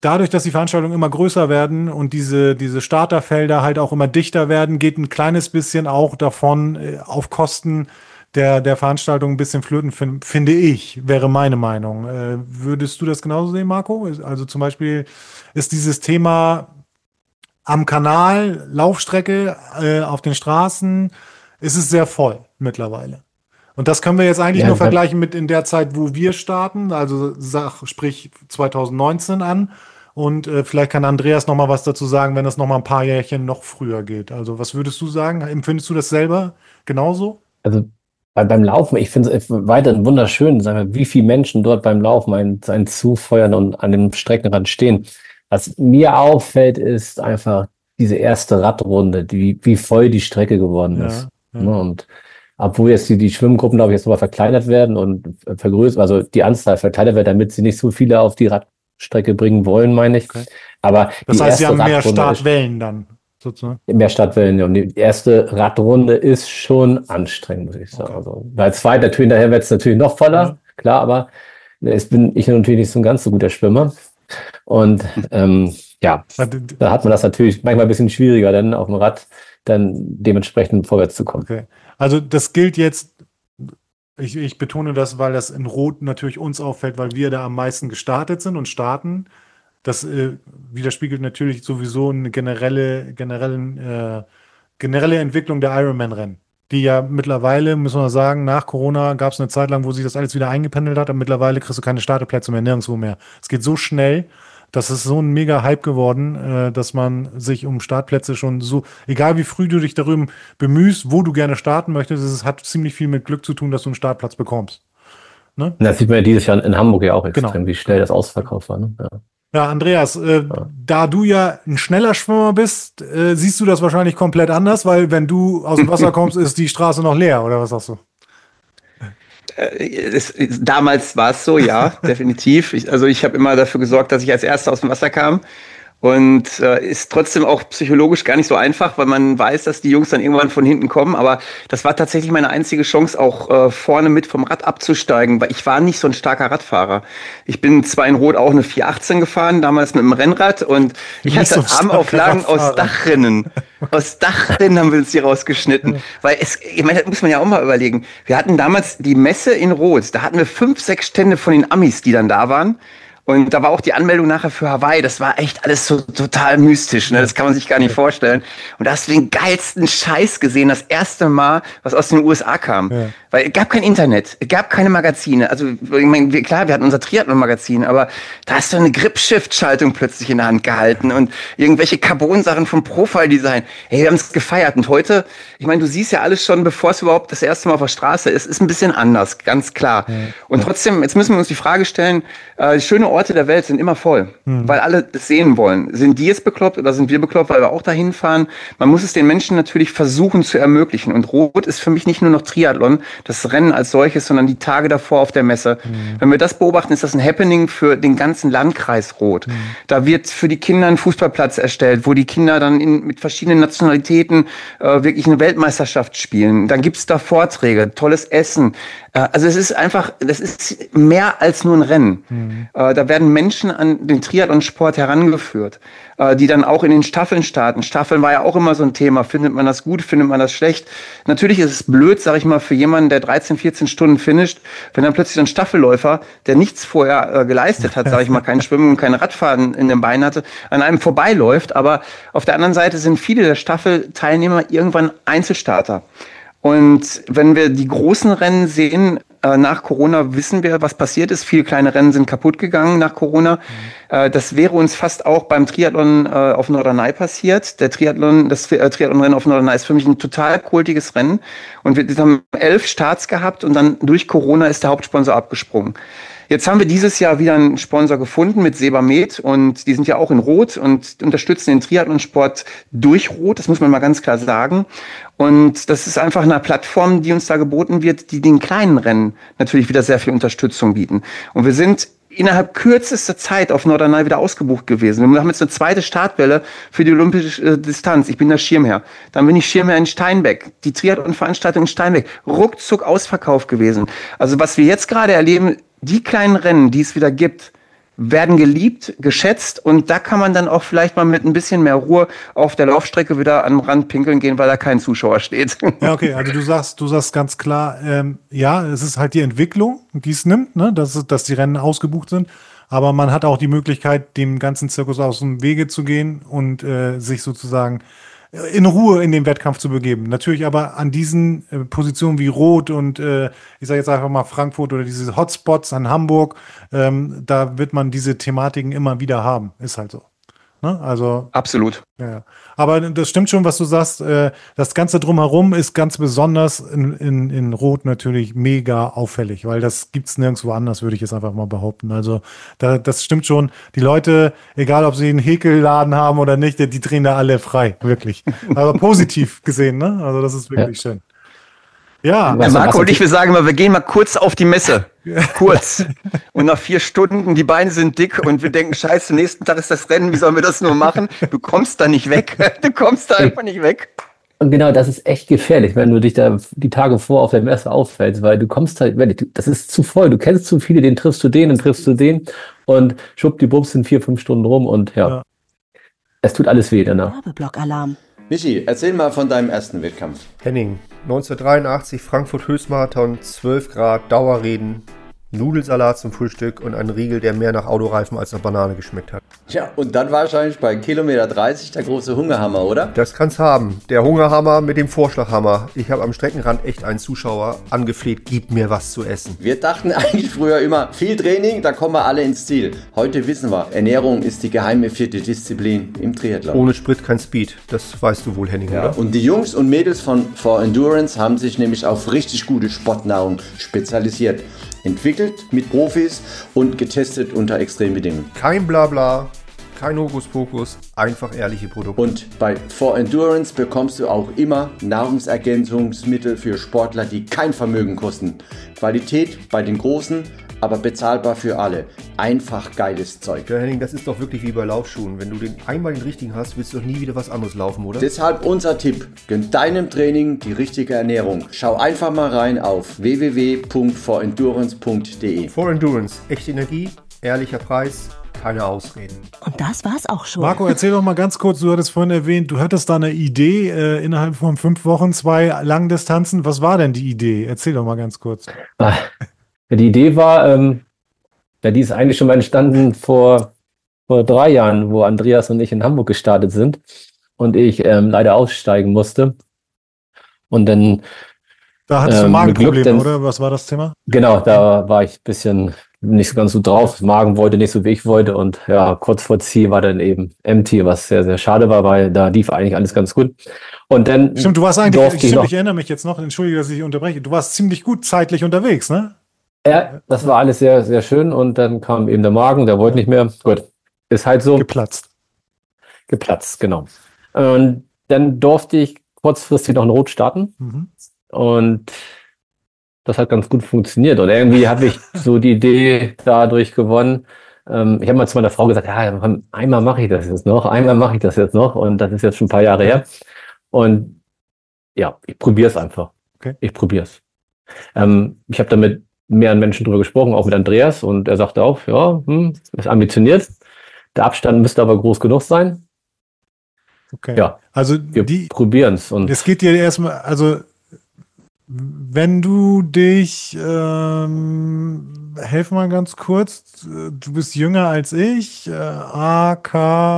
dadurch, dass die Veranstaltungen immer größer werden und diese Starterfelder halt auch immer dichter werden, geht ein kleines bisschen auch davon auf Kosten der Veranstaltung ein bisschen flöten, finde ich, wäre meine Meinung. Würdest du das genauso sehen, Marco? Also zum Beispiel ist dieses Thema am Kanal, Laufstrecke, auf den Straßen, ist es sehr voll mittlerweile. Und das können wir jetzt eigentlich nur vergleichen mit in der Zeit, wo wir starten, also sprich 2019 an. Und vielleicht kann Andreas noch mal was dazu sagen, wenn das noch mal ein paar Jährchen noch früher geht. Also was würdest du sagen? Empfindest du das selber genauso? Also beim Laufen, ich finde es weiterhin wunderschön, sagen wir, wie viele Menschen dort beim Laufen einen zufeuern und an dem Streckenrand stehen. Was mir auffällt, ist einfach diese erste Radrunde, wie voll die Strecke geworden ist. Ja. Und obwohl jetzt die Schwimmgruppen, glaube ich, jetzt nochmal verkleinert werden und vergrößert, also die Anzahl verkleinert wird, damit sie nicht so viele auf die Radstrecke bringen wollen, meine ich. Okay. Aber das heißt, sie haben mehr Startwellen dann. Sozusagen. Mehr Stadtwellen. Und die erste Radrunde ist schon anstrengend, muss ich sagen. Okay. Also, bei zweiter Tour hinterher wird es natürlich noch voller, klar, aber jetzt bin ich natürlich nicht so ein ganz so guter Schwimmer. Und da hat man das natürlich manchmal ein bisschen schwieriger, dann auf dem Rad dann dementsprechend vorwärts zu kommen. Okay. Also das gilt jetzt, ich betone das, weil das in Rot natürlich uns auffällt, weil wir da am meisten gestartet sind und starten. Das widerspiegelt natürlich sowieso eine generelle Entwicklung der Ironman-Rennen, die ja mittlerweile, müssen wir sagen, nach Corona gab es eine Zeit lang, wo sich das alles wieder eingependelt hat, und mittlerweile kriegst du keine Startplätze mehr, nirgendwo mehr. Es geht so schnell, das ist so ein mega Hype geworden, dass man sich um Startplätze schon so, egal wie früh du dich darüber bemühst, wo du gerne starten möchtest, es hat ziemlich viel mit Glück zu tun, dass du einen Startplatz bekommst. Ne? Das sieht man ja dieses Jahr in Hamburg ja auch extrem, wie schnell das ausverkauft war. Ne? Ja, Andreas, da du ja ein schneller Schwimmer bist, siehst du das wahrscheinlich komplett anders, weil wenn du aus dem Wasser kommst, ist die Straße noch leer, oder was sagst du? Damals war es so, ja, definitiv. Ich habe immer dafür gesorgt, dass ich als Erster aus dem Wasser kam. Und ist trotzdem auch psychologisch gar nicht so einfach, weil man weiß, dass die Jungs dann irgendwann von hinten kommen. Aber das war tatsächlich meine einzige Chance, auch vorne mit vom Rad abzusteigen, weil ich war nicht so ein starker Radfahrer. Ich bin zwar in Rot auch eine 418 gefahren, damals mit dem Rennrad, und ich hatte Armauflagen aus Dachrinnen. Aus Dachrinnen haben wir uns hier rausgeschnitten. Weil ich meine, das muss man ja auch mal überlegen. Wir hatten damals die Messe in Rot, da hatten wir 5, 6 Stände von den Amis, die dann da waren. Und da war auch die Anmeldung nachher für Hawaii. Das war echt alles so total mystisch, ne? Das kann man sich gar nicht vorstellen. Und da hast du den geilsten Scheiß gesehen, das erste Mal, was aus den USA kam. Ja. Weil es gab kein Internet, es gab keine Magazine. Also ich meine, klar, wir hatten unser Triathlon-Magazin, aber da hast du eine Grip-Shift-Schaltung plötzlich in der Hand gehalten und irgendwelche Carbon-Sachen vom Profile-Design. Hey, wir haben es gefeiert. Und heute, ich meine, du siehst ja alles schon, bevor es überhaupt das erste Mal auf der Straße ist ein bisschen anders, ganz klar. Ja. Und trotzdem, jetzt müssen wir uns die Frage stellen, die schöne Orte der Welt sind immer voll, weil alle das sehen wollen. Sind die jetzt bekloppt oder sind wir bekloppt, weil wir auch dahin fahren? Man muss es den Menschen natürlich versuchen zu ermöglichen. Und Rot ist für mich nicht nur noch Triathlon, das Rennen als solches, sondern die Tage davor auf der Messe. Wenn wir das beobachten, ist das ein Happening für den ganzen Landkreis Rot. Da wird für die Kinder ein Fußballplatz erstellt, wo die Kinder dann mit verschiedenen Nationalitäten wirklich eine Weltmeisterschaft spielen. Dann gibt es da Vorträge, tolles Essen. Also es ist einfach, das ist mehr als nur ein Rennen. Da werden Menschen an den Triathlonsport herangeführt, die dann auch in den Staffeln starten. Staffeln war ja auch immer so ein Thema. Findet man das gut, findet man das schlecht? Natürlich ist es blöd, sag ich mal, für jemanden, der 13, 14 Stunden finisht, wenn dann plötzlich ein Staffelläufer, der nichts vorher geleistet hat, sag ich mal, kein Schwimmen und keine Radfahren in den Beinen hatte, an einem vorbeiläuft. Aber auf der anderen Seite sind viele der Staffelteilnehmer irgendwann Einzelstarter. Und wenn wir die großen Rennen sehen, nach Corona wissen wir, was passiert ist. Viele kleine Rennen sind kaputt gegangen nach Corona. Das wäre uns fast auch beim Triathlon auf Norderney passiert. Das Triathlonrennen auf Norderney ist für mich ein total kultiges Rennen. Und wir haben 11 Starts gehabt und dann durch Corona ist der Hauptsponsor abgesprungen. Jetzt haben wir dieses Jahr wieder einen Sponsor gefunden mit Sebamed, und die sind ja auch in Rot und unterstützen den Triathlonsport durch Rot, das muss man mal ganz klar sagen. Und das ist einfach eine Plattform, die uns da geboten wird, die den kleinen Rennen natürlich wieder sehr viel Unterstützung bieten. Und wir sind innerhalb kürzester Zeit auf Norderney wieder ausgebucht gewesen. Wir haben jetzt eine zweite Startwelle für die olympische Distanz. Ich bin der Schirmherr. Dann bin ich Schirmherr in Steinbeck. Die Triathlon-Veranstaltung in Steinbeck. Ruckzuck ausverkauft gewesen. Also was wir jetzt gerade erleben, die kleinen Rennen, die es wieder gibt, werden geliebt, geschätzt und da kann man dann auch vielleicht mal mit ein bisschen mehr Ruhe auf der Laufstrecke wieder am Rand pinkeln gehen, weil da kein Zuschauer steht. Ja, okay, also du sagst ganz klar, ja, es ist halt die Entwicklung, die es nimmt, ne, dass die Rennen ausgebucht sind, aber man hat auch die Möglichkeit, dem ganzen Zirkus aus dem Wege zu gehen und sich sozusagen in Ruhe in den Wettkampf zu begeben. Natürlich aber an diesen Positionen wie Rot und ich sage jetzt einfach mal Frankfurt oder diese Hotspots an Hamburg, da wird man diese Thematiken immer wieder haben. Ist halt so. Ne? Also absolut. Ja. Aber das stimmt schon, was du sagst. Das Ganze drumherum ist ganz besonders in Rot natürlich mega auffällig, weil das gibt's nirgendwo anders, würde ich jetzt einfach mal behaupten. Also das stimmt schon. Die Leute, egal ob sie einen Häkelladen haben oder nicht, die drehen da alle frei, wirklich. Aber positiv gesehen, ne? Also das ist wirklich schön. Ja. Marco und ich, wir sagen mal, wir gehen mal kurz auf die Messe. Kurz. Und nach 4 Stunden, die Beine sind dick und wir denken, scheiße, nächsten Tag ist das Rennen, wie sollen wir das nur machen? Du kommst da nicht weg. Du kommst da einfach nicht weg. Und genau, das ist echt gefährlich, wenn du dich da die Tage vor auf der Messe auffällst, weil du kommst halt, das ist zu voll, du kennst zu viele, den triffst du den, dann triffst du den und schwuppdiwupps sind 4-5 Stunden rum und ja. Es tut alles weh danach. Werbeblock-Alarm. Michi, erzähl mal von deinem ersten Wettkampf. Henning, 1983 Frankfurt Höchstmarathon, 12 Grad, Dauerregen, Nudelsalat zum Frühstück und ein Riegel, der mehr nach Autoreifen als nach Banane geschmeckt hat. Ja, und dann wahrscheinlich bei Kilometer 30 der große Hungerhammer, oder? Das kann's haben. Der Hungerhammer mit dem Vorschlaghammer. Ich habe am Streckenrand echt einen Zuschauer angefleht, gib mir was zu essen. Wir dachten eigentlich früher immer, viel Training, da kommen wir alle ins Ziel. Heute wissen wir, Ernährung ist die geheime 4. Disziplin im Triathlon. Ohne Sprit kein Speed. Das weißt du wohl, Henning, oder? Und die Jungs und Mädels von For Endurance haben sich nämlich auf richtig gute Sportnahrung spezialisiert. Entwickelt mit Profis und getestet unter Extrembedingungen. Kein Blabla, kein Hokuspokus, einfach ehrliche Produkte. Und bei For Endurance bekommst du auch immer Nahrungsergänzungsmittel für Sportler, die kein Vermögen kosten. Qualität bei den Großen, aber bezahlbar für alle. Einfach geiles Zeug. Ja, Henning, das ist doch wirklich wie bei Laufschuhen. Wenn du einmal den richtigen hast, willst du doch nie wieder was anderes laufen, oder? Deshalb unser Tipp. Gönn deinem Training die richtige Ernährung. Schau einfach mal rein auf www.forendurance.de. For Endurance. Echte Energie, ehrlicher Preis, keine Ausreden. Und das war's auch schon. Marco, erzähl doch mal ganz kurz, du hattest vorhin erwähnt, du hattest da eine Idee, innerhalb von 5 Wochen 2 Langdistanzen. Was war denn die Idee? Erzähl doch mal ganz kurz. Die Idee war, die ist eigentlich schon mal entstanden vor 3 Jahren, wo Andreas und ich in Hamburg gestartet sind und ich leider aussteigen musste. Und dann da hattest du Magenprobleme, oder? Was war das Thema? Genau, da war ich ein bisschen nicht so ganz so drauf. Magen wollte nicht so, wie ich wollte. Und ja, kurz vor Ziel war dann eben empty, was sehr, sehr schade war, weil da lief eigentlich alles ganz gut. Und dann stimmt, du warst eigentlich, ich erinnere mich jetzt noch, entschuldige, dass ich unterbreche, du warst ziemlich gut zeitlich unterwegs, ne? Ja, das war alles sehr, sehr schön und dann kam eben der Magen, der wollte nicht mehr. Gut, ist halt so. Geplatzt, genau. Und dann durfte ich kurzfristig noch in Rot starten und das hat ganz gut funktioniert und irgendwie habe ich so die Idee dadurch gewonnen. Ich habe mal zu meiner Frau gesagt, ja, einmal mache ich das jetzt noch und das ist jetzt schon ein paar Jahre her und ja, ich probiere es einfach. Okay. Ich probiere es. Ich habe damit mehreren Menschen drüber gesprochen, auch mit Andreas, und er sagte auch, ja, ist ambitioniert. Der Abstand müsste aber groß genug sein. Okay. Ja, also wir probieren es. Es geht dir erstmal, also wenn du dich, helf mal ganz kurz, du bist jünger als ich, AK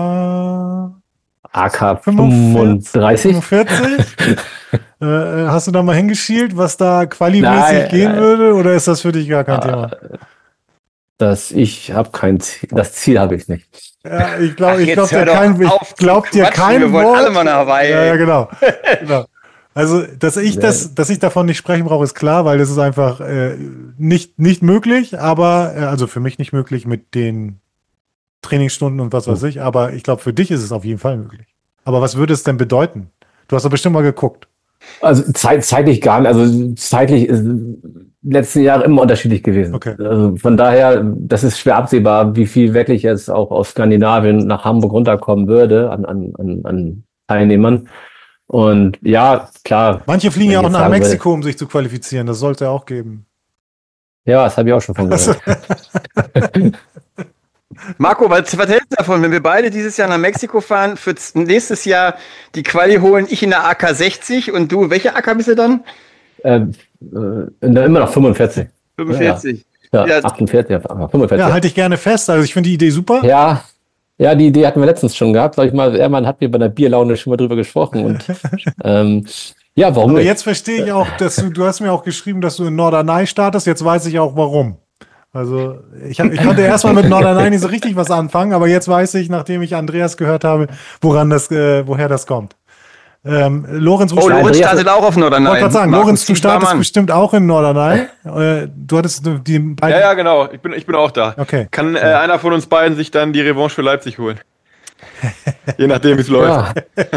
35. 45? Hast du da mal hingeschielt, was da qualimäßig gehen würde, oder ist das für dich gar kein Thema? Ich habe kein Ziel. Das Ziel habe ich nicht. Ja, ich glaube dir kein wir Wort. Alle mal nach Hawaii. Ja, genau. Also, dass ich davon nicht sprechen brauche, ist klar, weil das ist einfach nicht möglich, aber also für mich nicht möglich mit den Trainingsstunden und was weiß ich, aber ich glaube, für dich ist es auf jeden Fall möglich. Aber was würde es denn bedeuten? Du hast doch bestimmt mal geguckt. Also zeitlich gar nicht. Also zeitlich ist letzten Jahre immer unterschiedlich gewesen. Okay. Also von daher, das ist schwer absehbar, wie viel wirklich jetzt auch aus Skandinavien nach Hamburg runterkommen würde an Teilnehmern. Und ja, klar. Manche fliegen ja auch nach Mexiko, um sich zu qualifizieren. Das sollte auch geben. Ja, das habe ich auch schon von gehört. Marco, was hältst du davon, wenn wir beide dieses Jahr nach Mexiko fahren, für nächstes Jahr die Quali holen, ich in der AK 60 und du, welche AK bist du dann? Immer noch 45. 45. Ja, 48, ja, 45. Ja, halte ich gerne fest. Also ich finde die Idee super. Ja, die Idee hatten wir letztens schon gehabt. Sag ich mal, Ermann hat mir bei der Bierlaune schon mal drüber gesprochen. Und ja, warum Aber nicht? jetzt verstehe ich auch, dass du hast mir auch geschrieben, dass du in Norderney startest. Jetzt weiß ich auch, warum. Also ich konnte erstmal mit Norderney nicht so richtig was anfangen, aber jetzt weiß ich, nachdem ich Andreas gehört habe, woher das kommt. Lorenz, Lorenz startet auch auf Norderney. Ich wollte gerade sagen, Lorenz, du startest bestimmt auch in Norderney. Du hattest die beiden. Ja, genau. Ich bin auch da. Okay. Kann einer von uns beiden sich dann die Revanche für Leipzig holen? Je nachdem, wie es läuft. Ja.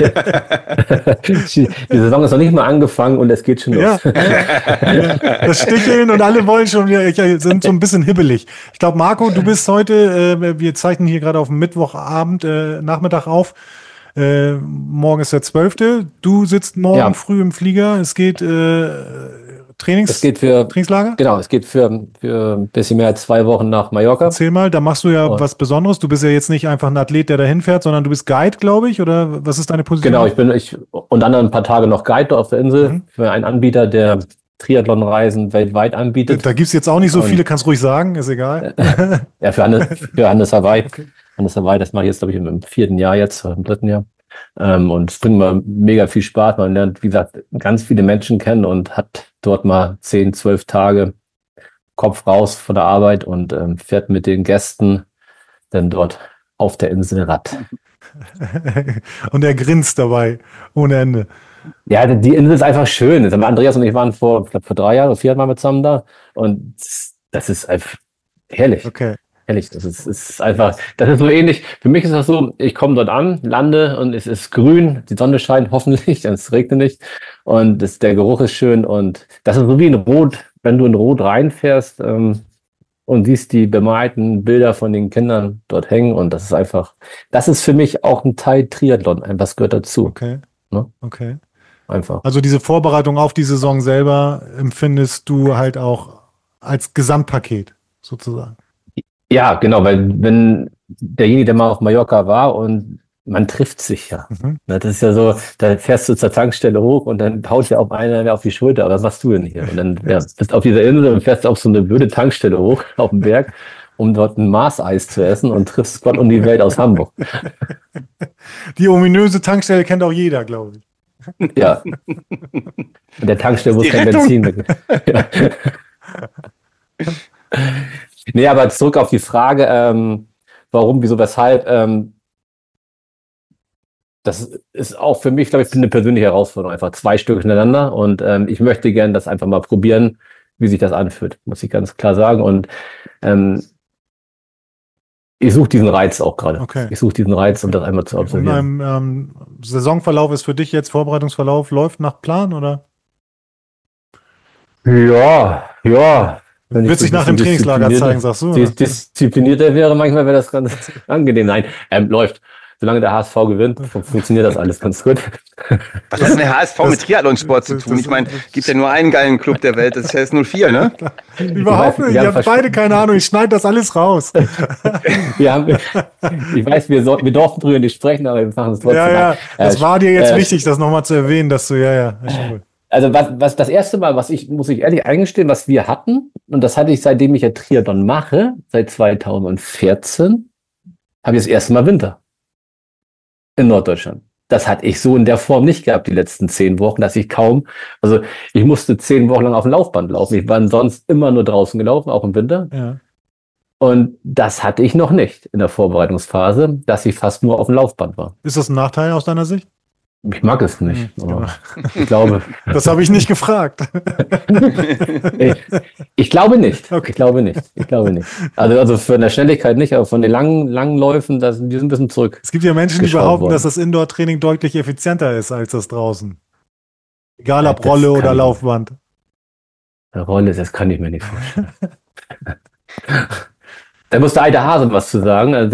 Die Saison ist noch nicht mal angefangen und es geht schon los. Ja. Das Sticheln und alle wollen schon wieder, sind so ein bisschen hibbelig. Ich glaube, Marco, du bist heute, wir zeichnen hier gerade auf dem Mittwochabend, Nachmittag auf. Morgen ist der 12. Du sitzt morgen früh im Flieger. Es geht Trainingslager? Genau, es geht für ein bisschen mehr als 2 Wochen nach Mallorca. Erzähl mal, da machst du ja was Besonderes. Du bist ja jetzt nicht einfach ein Athlet, der dahin fährt, sondern du bist Guide, glaube ich, oder was ist deine Position? Genau, ich bin unter anderem ein paar Tage noch Guide auf der Insel für einen Anbieter, der Triathlon-Reisen weltweit anbietet. Da gibt es jetzt auch nicht so viele, kannst ruhig sagen, ist egal. Ja, für Hannes Hawaii. Okay. Hannes Hawaii, das mache ich jetzt, glaube ich, im 4. Jahr jetzt, oder im 3. Jahr. Und es bringt mir mega viel Spaß. Man lernt, wie gesagt, ganz viele Menschen kennen und hat dort mal 10, 12 Tage Kopf raus von der Arbeit und fährt mit den Gästen dann dort auf der Insel Rad. Und er grinst dabei, ohne Ende. Ja, die Insel ist einfach schön. Andreas und ich waren vor 3 Jahren oder 4 Jahren mal zusammen da und das ist einfach herrlich. Okay. Ehrlich, das ist einfach, das ist so ähnlich. Für mich ist das so, ich komme dort an, lande und es ist grün, die Sonne scheint hoffentlich, es regnet nicht und der Geruch ist schön und das ist so wie in Rot, wenn du in Rot reinfährst und siehst die bemalten Bilder von den Kindern dort hängen und das ist einfach, das ist für mich auch ein Teil Triathlon, das gehört dazu. Okay. Ne? Okay. Einfach. Also diese Vorbereitung auf die Saison selber empfindest du halt auch als Gesamtpaket sozusagen. Ja, genau, weil wenn derjenige, der mal auf Mallorca war und man trifft sich ja. Das ist ja so, da fährst du zur Tankstelle hoch und dann haut ja auf einer auf die Schulter, aber was machst du denn hier? Und dann bist du auf dieser Insel und fährst auf so eine blöde Tankstelle hoch auf den Berg, um dort ein Mars-Eis zu essen und triffst Gott und die Welt aus Hamburg. Die ominöse Tankstelle kennt auch jeder, glaube ich. Ja. In der Tankstelle, wo es kein Benzin gibt. Ja. Nee, aber zurück auf die Frage, warum, wieso, weshalb, das ist auch für mich, glaube ich, eine persönliche Herausforderung, einfach 2 Stück hintereinander und ich möchte gerne das einfach mal probieren, wie sich das anfühlt, muss ich ganz klar sagen und ich suche diesen Reiz auch gerade. Okay. Ich suche diesen Reiz, um das einmal zu observieren. Und Saisonverlauf ist für dich jetzt, Vorbereitungsverlauf, läuft nach Plan, oder? Ja. Wird sich nach dem Trainingslager zeigen, sagst du? Disziplinierter wäre, manchmal wäre das ganz angenehm. Nein, läuft. Solange der HSV gewinnt, funktioniert das alles ganz gut. Was hat denn der HSV mit Triathlonsport zu tun? Ich meine, gibt ja nur einen geilen Club der Welt, das ist ja 04, ne? Überhaupt nicht, ihr habt beide keine Ahnung, ich schneide das alles raus. Ich weiß, wir durften drüber nicht sprechen, aber wir machen es trotzdem. Ja, das war dir jetzt wichtig, das nochmal zu erwähnen, dass du, Also was das erste Mal, muss ich ehrlich eingestehen, was wir hatten, und das hatte ich, seitdem ich ja Triathlon mache, seit 2014, habe ich das erste Mal Winter in Norddeutschland. Das hatte ich so in der Form nicht gehabt, die letzten 10 Wochen, dass ich ich musste 10 Wochen lang auf dem Laufband laufen. Ich war sonst immer nur draußen gelaufen, auch im Winter. Ja. Und das hatte ich noch nicht in der Vorbereitungsphase, dass ich fast nur auf dem Laufband war. Ist das ein Nachteil aus deiner Sicht? Ich mag es nicht. Ich glaube. Das habe ich nicht gefragt. Ich glaube nicht. Okay. Ich glaube nicht. Also für eine Schnelligkeit nicht, aber von den langen Läufen, die sind ein bisschen zurück. Es gibt ja Menschen, die behaupten, dass das Indoor-Training deutlich effizienter ist als das draußen. Egal ob Rolle oder Laufband. Rolle, das kann ich mir nicht vorstellen. Da muss der alte Hase was zu sagen. Also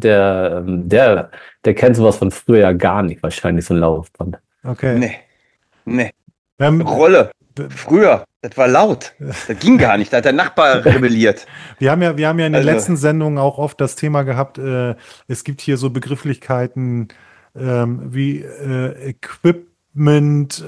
der kennt sowas von früher ja gar nicht, wahrscheinlich so ein Laufband. Okay. Nee. Rolle. Früher, das war laut. Das ging gar nicht. Da hat der Nachbar rebelliert. Wir haben ja in den letzten Sendungen auch oft das Thema gehabt, es gibt hier so Begrifflichkeiten wie Equipment,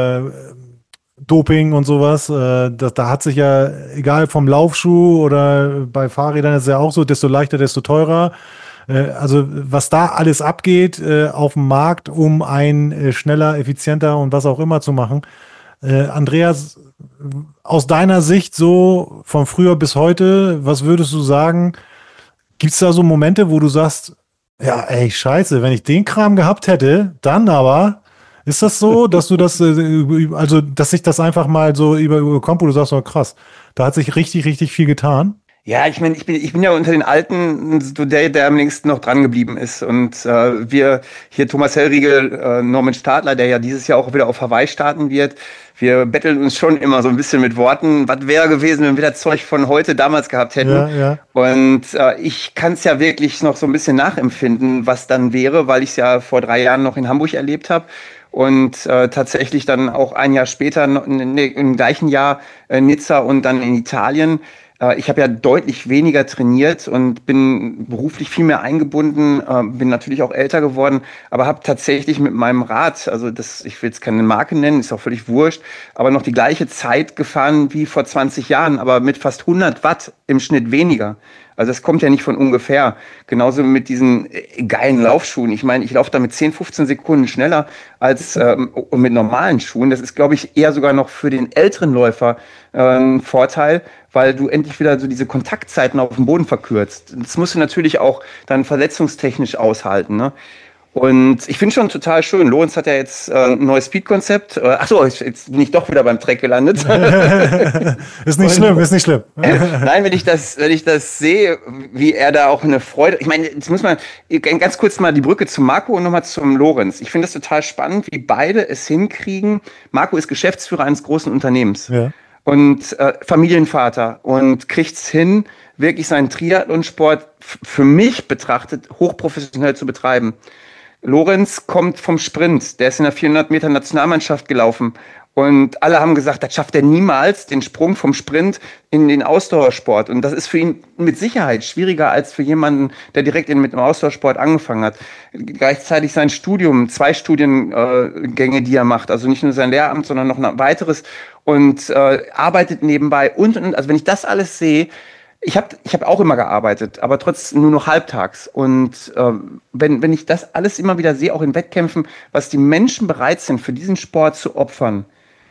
Doping und sowas. Da hat sich ja, egal vom Laufschuh oder bei Fahrrädern ist es ja auch so, desto leichter, desto teurer. Also was da alles abgeht auf dem Markt, um einen schneller, effizienter und was auch immer zu machen. Andreas, aus deiner Sicht so von früher bis heute, was würdest du sagen? Gibt es da so Momente, wo du sagst, ja, ey, scheiße, wenn ich den Kram gehabt hätte, dann aber, ist das so, dass du das, also dass sich das einfach mal so überkommt, wo du sagst, oh krass, da hat sich richtig, richtig viel getan? Ja, ich meine, ich bin ja unter den Alten so der am längsten noch dran geblieben ist. Und wir hier, Thomas Hellriegel, Norman Stadler, der ja dieses Jahr auch wieder auf Hawaii starten wird, wir betteln uns schon immer so ein bisschen mit Worten. Was wäre gewesen, wenn wir das Zeug von heute damals gehabt hätten? Ja. Und ich kann es ja wirklich noch so ein bisschen nachempfinden, was dann wäre, weil ich es ja vor 3 Jahren noch in Hamburg erlebt habe. Und tatsächlich dann auch ein Jahr später, im gleichen Jahr Nizza und dann in Italien. Ich habe ja deutlich weniger trainiert und bin beruflich viel mehr eingebunden, bin natürlich auch älter geworden, aber habe tatsächlich mit meinem Rad, also ich will jetzt keine Marke nennen, ist auch völlig wurscht, aber noch die gleiche Zeit gefahren wie vor 20 Jahren, aber mit fast 100 Watt im Schnitt weniger. Also das kommt ja nicht von ungefähr. Genauso mit diesen geilen Laufschuhen. Ich meine, ich laufe da mit 10, 15 Sekunden schneller als mit normalen Schuhen. Das ist, glaube ich, eher sogar noch für den älteren Läufer ein Vorteil, weil du endlich wieder so diese Kontaktzeiten auf dem Boden verkürzt. Das musst du natürlich auch dann verletzungstechnisch aushalten, ne? Und ich finde schon total schön. Lorenz hat ja jetzt ein neues Speed-Konzept. Achso, jetzt bin ich doch wieder beim Track gelandet. Ist nicht schlimm. Nein, wenn ich das sehe, wie er da auch eine Freude. Ich meine, jetzt muss man ganz kurz mal die Brücke zum Marco und nochmal zum Lorenz. Ich finde das total spannend, wie beide es hinkriegen. Marco ist Geschäftsführer eines großen Unternehmens. Ja. Und Familienvater und kriegt es hin, wirklich seinen Triathlonsport für mich betrachtet hochprofessionell zu betreiben. Lorenz kommt vom Sprint, der ist in der 400 Meter Nationalmannschaft gelaufen und alle haben gesagt, das schafft er niemals, den Sprung vom Sprint in den Ausdauersport. Und das ist für ihn mit Sicherheit schwieriger als für jemanden, der direkt mit dem Ausdauersport angefangen hat. Gleichzeitig sein Studium, 2 Studiengänge, die er macht, also nicht nur sein Lehramt, sondern noch ein weiteres und arbeitet nebenbei und also wenn ich das alles sehe, ich hab auch immer gearbeitet, aber trotzdem nur noch halbtags. Und wenn ich das alles immer wieder sehe, auch in Wettkämpfen, was die Menschen bereit sind, für diesen Sport zu opfern,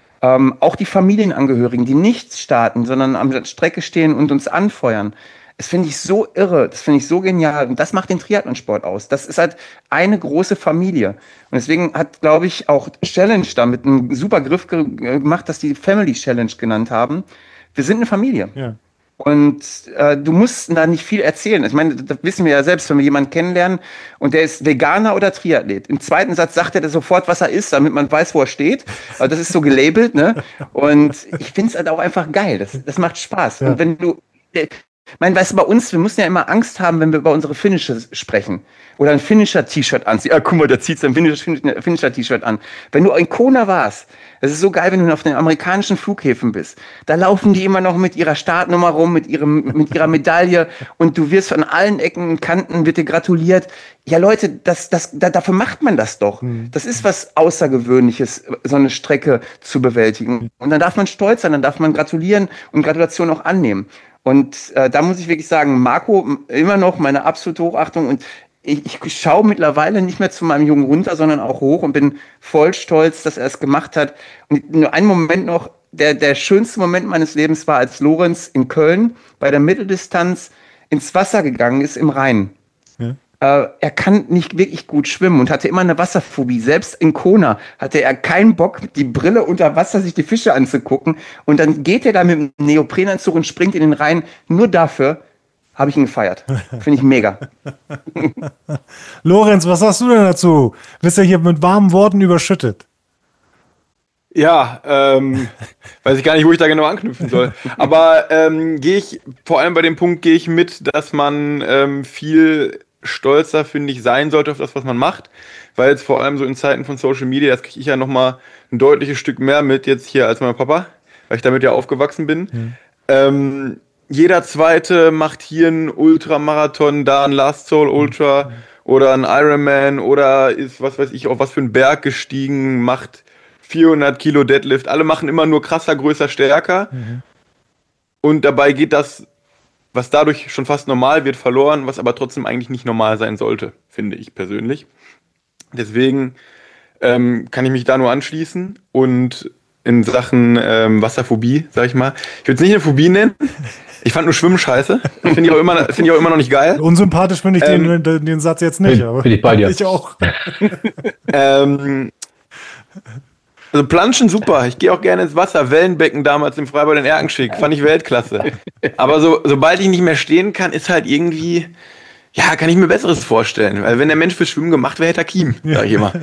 auch die Familienangehörigen, die nicht starten, sondern an der Strecke stehen und uns anfeuern, das finde ich so irre, das finde ich so genial. Und das macht den Triathlonsport aus. Das ist halt eine große Familie. Und deswegen hat, glaube ich, auch Challenge damit einen super Griff gemacht, dass die Family Challenge genannt haben. Wir sind eine Familie. Ja. Und du musst da nicht viel erzählen. Ich meine, das wissen wir ja selbst, wenn wir jemanden kennenlernen und der ist Veganer oder Triathlet. Im zweiten Satz sagt er sofort, was er ist, damit man weiß, wo er steht. Also das ist so gelabelt, ne? Und ich finde es halt auch einfach geil. Das macht Spaß. Ja. Und wenn du... Ich meine, weißt du, bei uns, wir müssen ja immer Angst haben, wenn wir über unsere Finishes sprechen. Oder ein Finisher-T-Shirt anziehen. Ah, guck mal, der zieht sein Finisher-T-Shirt an. Wenn du in Kona warst, das ist so geil, wenn du auf den amerikanischen Flughäfen bist. Da laufen die immer noch mit ihrer Startnummer rum, mit ihrer Medaille. Und du wirst von allen Ecken und Kanten, wird dir gratuliert. Ja, Leute, dafür macht man das doch. Das ist was Außergewöhnliches, so eine Strecke zu bewältigen. Und dann darf man stolz sein, dann darf man gratulieren und Gratulation auch annehmen. Und da muss ich wirklich sagen, Marco, immer noch meine absolute Hochachtung. Und ich schaue mittlerweile nicht mehr zu meinem Jungen runter, sondern auch hoch und bin voll stolz, dass er es gemacht hat. Und nur einen Moment noch, der schönste Moment meines Lebens war, als Lorenz in Köln bei der Mitteldistanz ins Wasser gegangen ist im Rhein. Ja. Er kann nicht wirklich gut schwimmen und hatte immer eine Wasserphobie. Selbst in Kona hatte er keinen Bock, die Brille unter Wasser sich die Fische anzugucken. Und dann geht er da mit dem Neoprenanzug und springt in den Rhein. Nur dafür habe ich ihn gefeiert. Finde ich mega. Lorenz, was sagst du denn dazu? Bist ja hier mit warmen Worten überschüttet. Ja, weiß ich gar nicht, wo ich da genau anknüpfen soll. Aber vor allem bei dem Punkt gehe ich mit, dass man viel stolzer, finde ich, sein sollte auf das, was man macht, weil jetzt vor allem so in Zeiten von Social Media, das kriege ich ja nochmal ein deutliches Stück mehr mit jetzt hier als mein Papa, weil ich damit ja aufgewachsen bin. Jeder Zweite macht hier einen Ultramarathon, da ein Last Soul Ultra oder ein Ironman oder ist, was weiß ich, auf was für einen Berg gestiegen, macht 400 Kilo Deadlift. Alle machen immer nur krasser, größer, stärker. Und dabei geht das, was dadurch schon fast normal wird, verloren, was aber trotzdem eigentlich nicht normal sein sollte, finde ich persönlich. Deswegen kann ich mich da nur anschließen. Und in Sachen Wasserphobie, sag ich mal, ich würde es nicht eine Phobie nennen. Ich fand nur Schwimmen scheiße. Finde ich auch immer noch nicht geil. Unsympathisch finde ich den Satz jetzt nicht. Bin ich bei dir. Ich auch. Also Planschen super. Ich gehe auch gerne ins Wasser. Wellenbecken damals im Freibad in Erkenschwick. Fand ich Weltklasse. Aber sobald ich nicht mehr stehen kann, ist halt irgendwie, ja, kann ich mir Besseres vorstellen. Weil wenn der Mensch fürs Schwimmen gemacht wäre, hätte er Kiem, sag ich immer.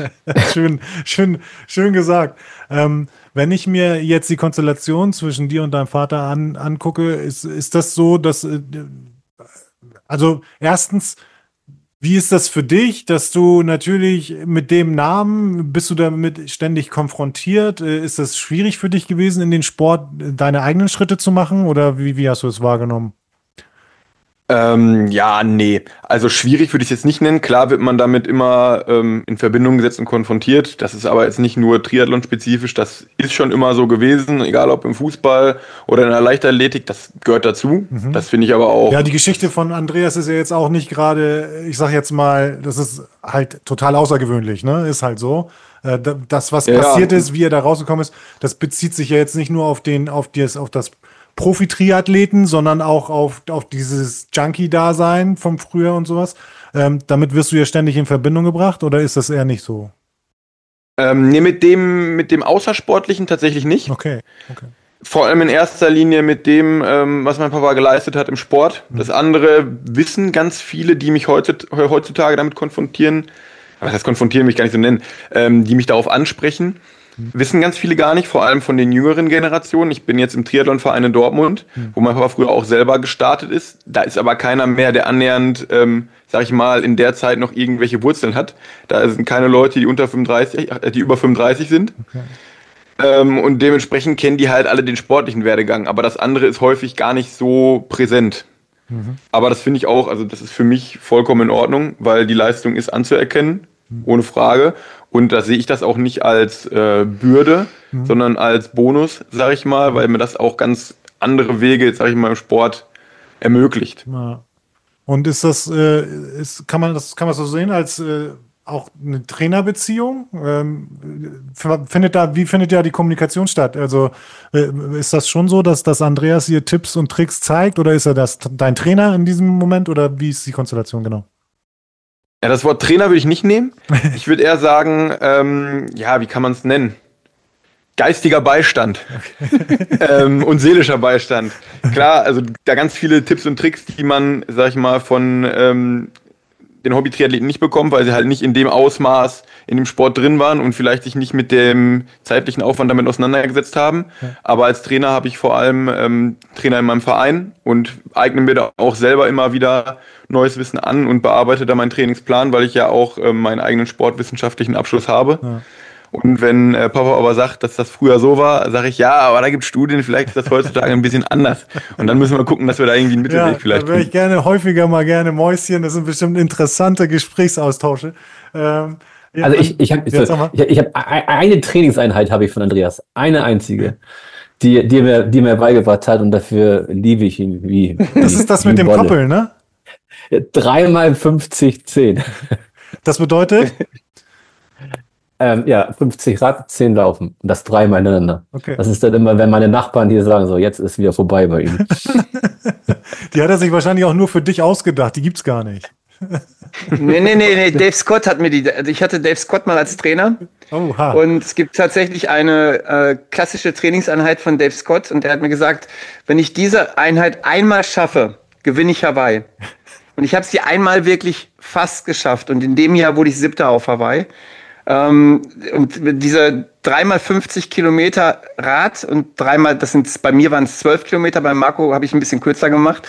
Schön gesagt. Wenn ich mir jetzt die Konstellation zwischen dir und deinem Vater angucke, ist das so, dass, also erstens, wie ist das für dich, dass du natürlich mit dem Namen, bist du damit ständig konfrontiert? Ist das schwierig für dich gewesen, in den Sport deine eigenen Schritte zu machen oder wie hast du es wahrgenommen? Ja, nee. Also schwierig würde ich es jetzt nicht nennen. Klar wird man damit immer in Verbindung gesetzt und konfrontiert. Das ist aber jetzt nicht nur Triathlon-spezifisch. Das ist schon immer so gewesen, egal ob im Fußball oder in der Leichtathletik. Das gehört dazu. Das finde ich aber auch. Ja, die Geschichte von Andreas ist ja jetzt auch nicht gerade, ich sag jetzt mal, das ist halt total außergewöhnlich, ne? Ist halt so. Das, was passiert ist, wie er da rausgekommen ist, das bezieht sich ja jetzt nicht nur auf das Profi-Triathleten, sondern auch auf dieses Junkie-Dasein vom Früher und sowas. Damit wirst du ja ständig in Verbindung gebracht, oder ist das eher nicht so? Nee, mit dem Außersportlichen tatsächlich nicht. Okay. Vor allem in erster Linie mit dem, was mein Papa geleistet hat im Sport. Das andere wissen ganz viele, die mich heutzutage damit konfrontieren, was heißt konfrontieren, mich gar nicht so nennen, die mich darauf ansprechen. Wissen ganz viele gar nicht, vor allem von den jüngeren Generationen. Ich bin jetzt im Triathlonverein in Dortmund, wo mein Papa früher auch selber gestartet ist. Da ist aber keiner mehr, der annähernd, sag ich mal, in der Zeit noch irgendwelche Wurzeln hat. Da sind keine Leute, die über 35 sind. Okay. Und dementsprechend kennen die halt alle den sportlichen Werdegang. Aber das andere ist häufig gar nicht so präsent. Aber das finde ich auch, also das ist für mich vollkommen in Ordnung, weil die Leistung ist anzuerkennen, ohne Frage. Und da sehe ich das auch nicht als Bürde, sondern als Bonus, sage ich mal, weil mir das auch ganz andere Wege, sage ich mal, im Sport ermöglicht. Ja. Und ist das, kann man das so sehen als auch eine Trainerbeziehung? Wie findet da die Kommunikation statt? Also ist das schon so, dass Andreas hier Tipps und Tricks zeigt, oder ist er dein Trainer in diesem Moment, oder wie ist die Konstellation genau? Ja, das Wort Trainer würde ich nicht nehmen. Ich würde eher sagen, wie kann man es nennen? Geistiger Beistand. Okay. Und seelischer Beistand. Klar, also da ganz viele Tipps und Tricks, die man, sag ich mal, von den Hobby-Triathleten nicht bekommt, weil sie halt nicht in dem Ausmaß in dem Sport drin waren und vielleicht sich nicht mit dem zeitlichen Aufwand damit auseinandergesetzt haben. Ja. Aber als Trainer habe ich vor allem Trainer in meinem Verein und eigne mir da auch selber immer wieder neues Wissen an und bearbeite da meinen Trainingsplan, weil ich ja auch meinen eigenen sportwissenschaftlichen Abschluss habe. Ja. Und wenn Papa aber sagt, dass das früher so war, sage ich, ja, aber da gibt es Studien, vielleicht ist das heutzutage ein bisschen anders. Und dann müssen wir gucken, dass wir da irgendwie einen Mittelweg vielleicht da wäre ich häufiger mal gerne Mäuschen, das sind bestimmt interessante Gesprächsaustausche. Also ich habe eine Trainingseinheit habe ich von Andreas, eine einzige, die mir beigebracht hat, und dafür liebe ich ihn wie das ist das mit dem Koppeln, ne? 3x50, 10. Das bedeutet? 50 Rad, 10 Laufen. Und das 3-mal ineinander. Okay. Das ist dann immer, wenn meine Nachbarn hier sagen, so, jetzt ist wieder vorbei bei ihm. Die hat er sich wahrscheinlich auch nur für dich ausgedacht. Die gibt's gar nicht. Nee. Dave Scott hat mir ich hatte Dave Scott mal als Trainer. Oha. Und es gibt tatsächlich eine klassische Trainingseinheit von Dave Scott. Und der hat mir gesagt, wenn ich diese Einheit einmal schaffe, gewinne ich Hawaii. Und ich habe sie einmal wirklich fast geschafft. Und in dem Jahr wurde ich 7. auf Hawaii. Und diese 3x50 Kilometer Rad und bei mir waren es 12 Kilometer, bei Marco habe ich ein bisschen kürzer gemacht.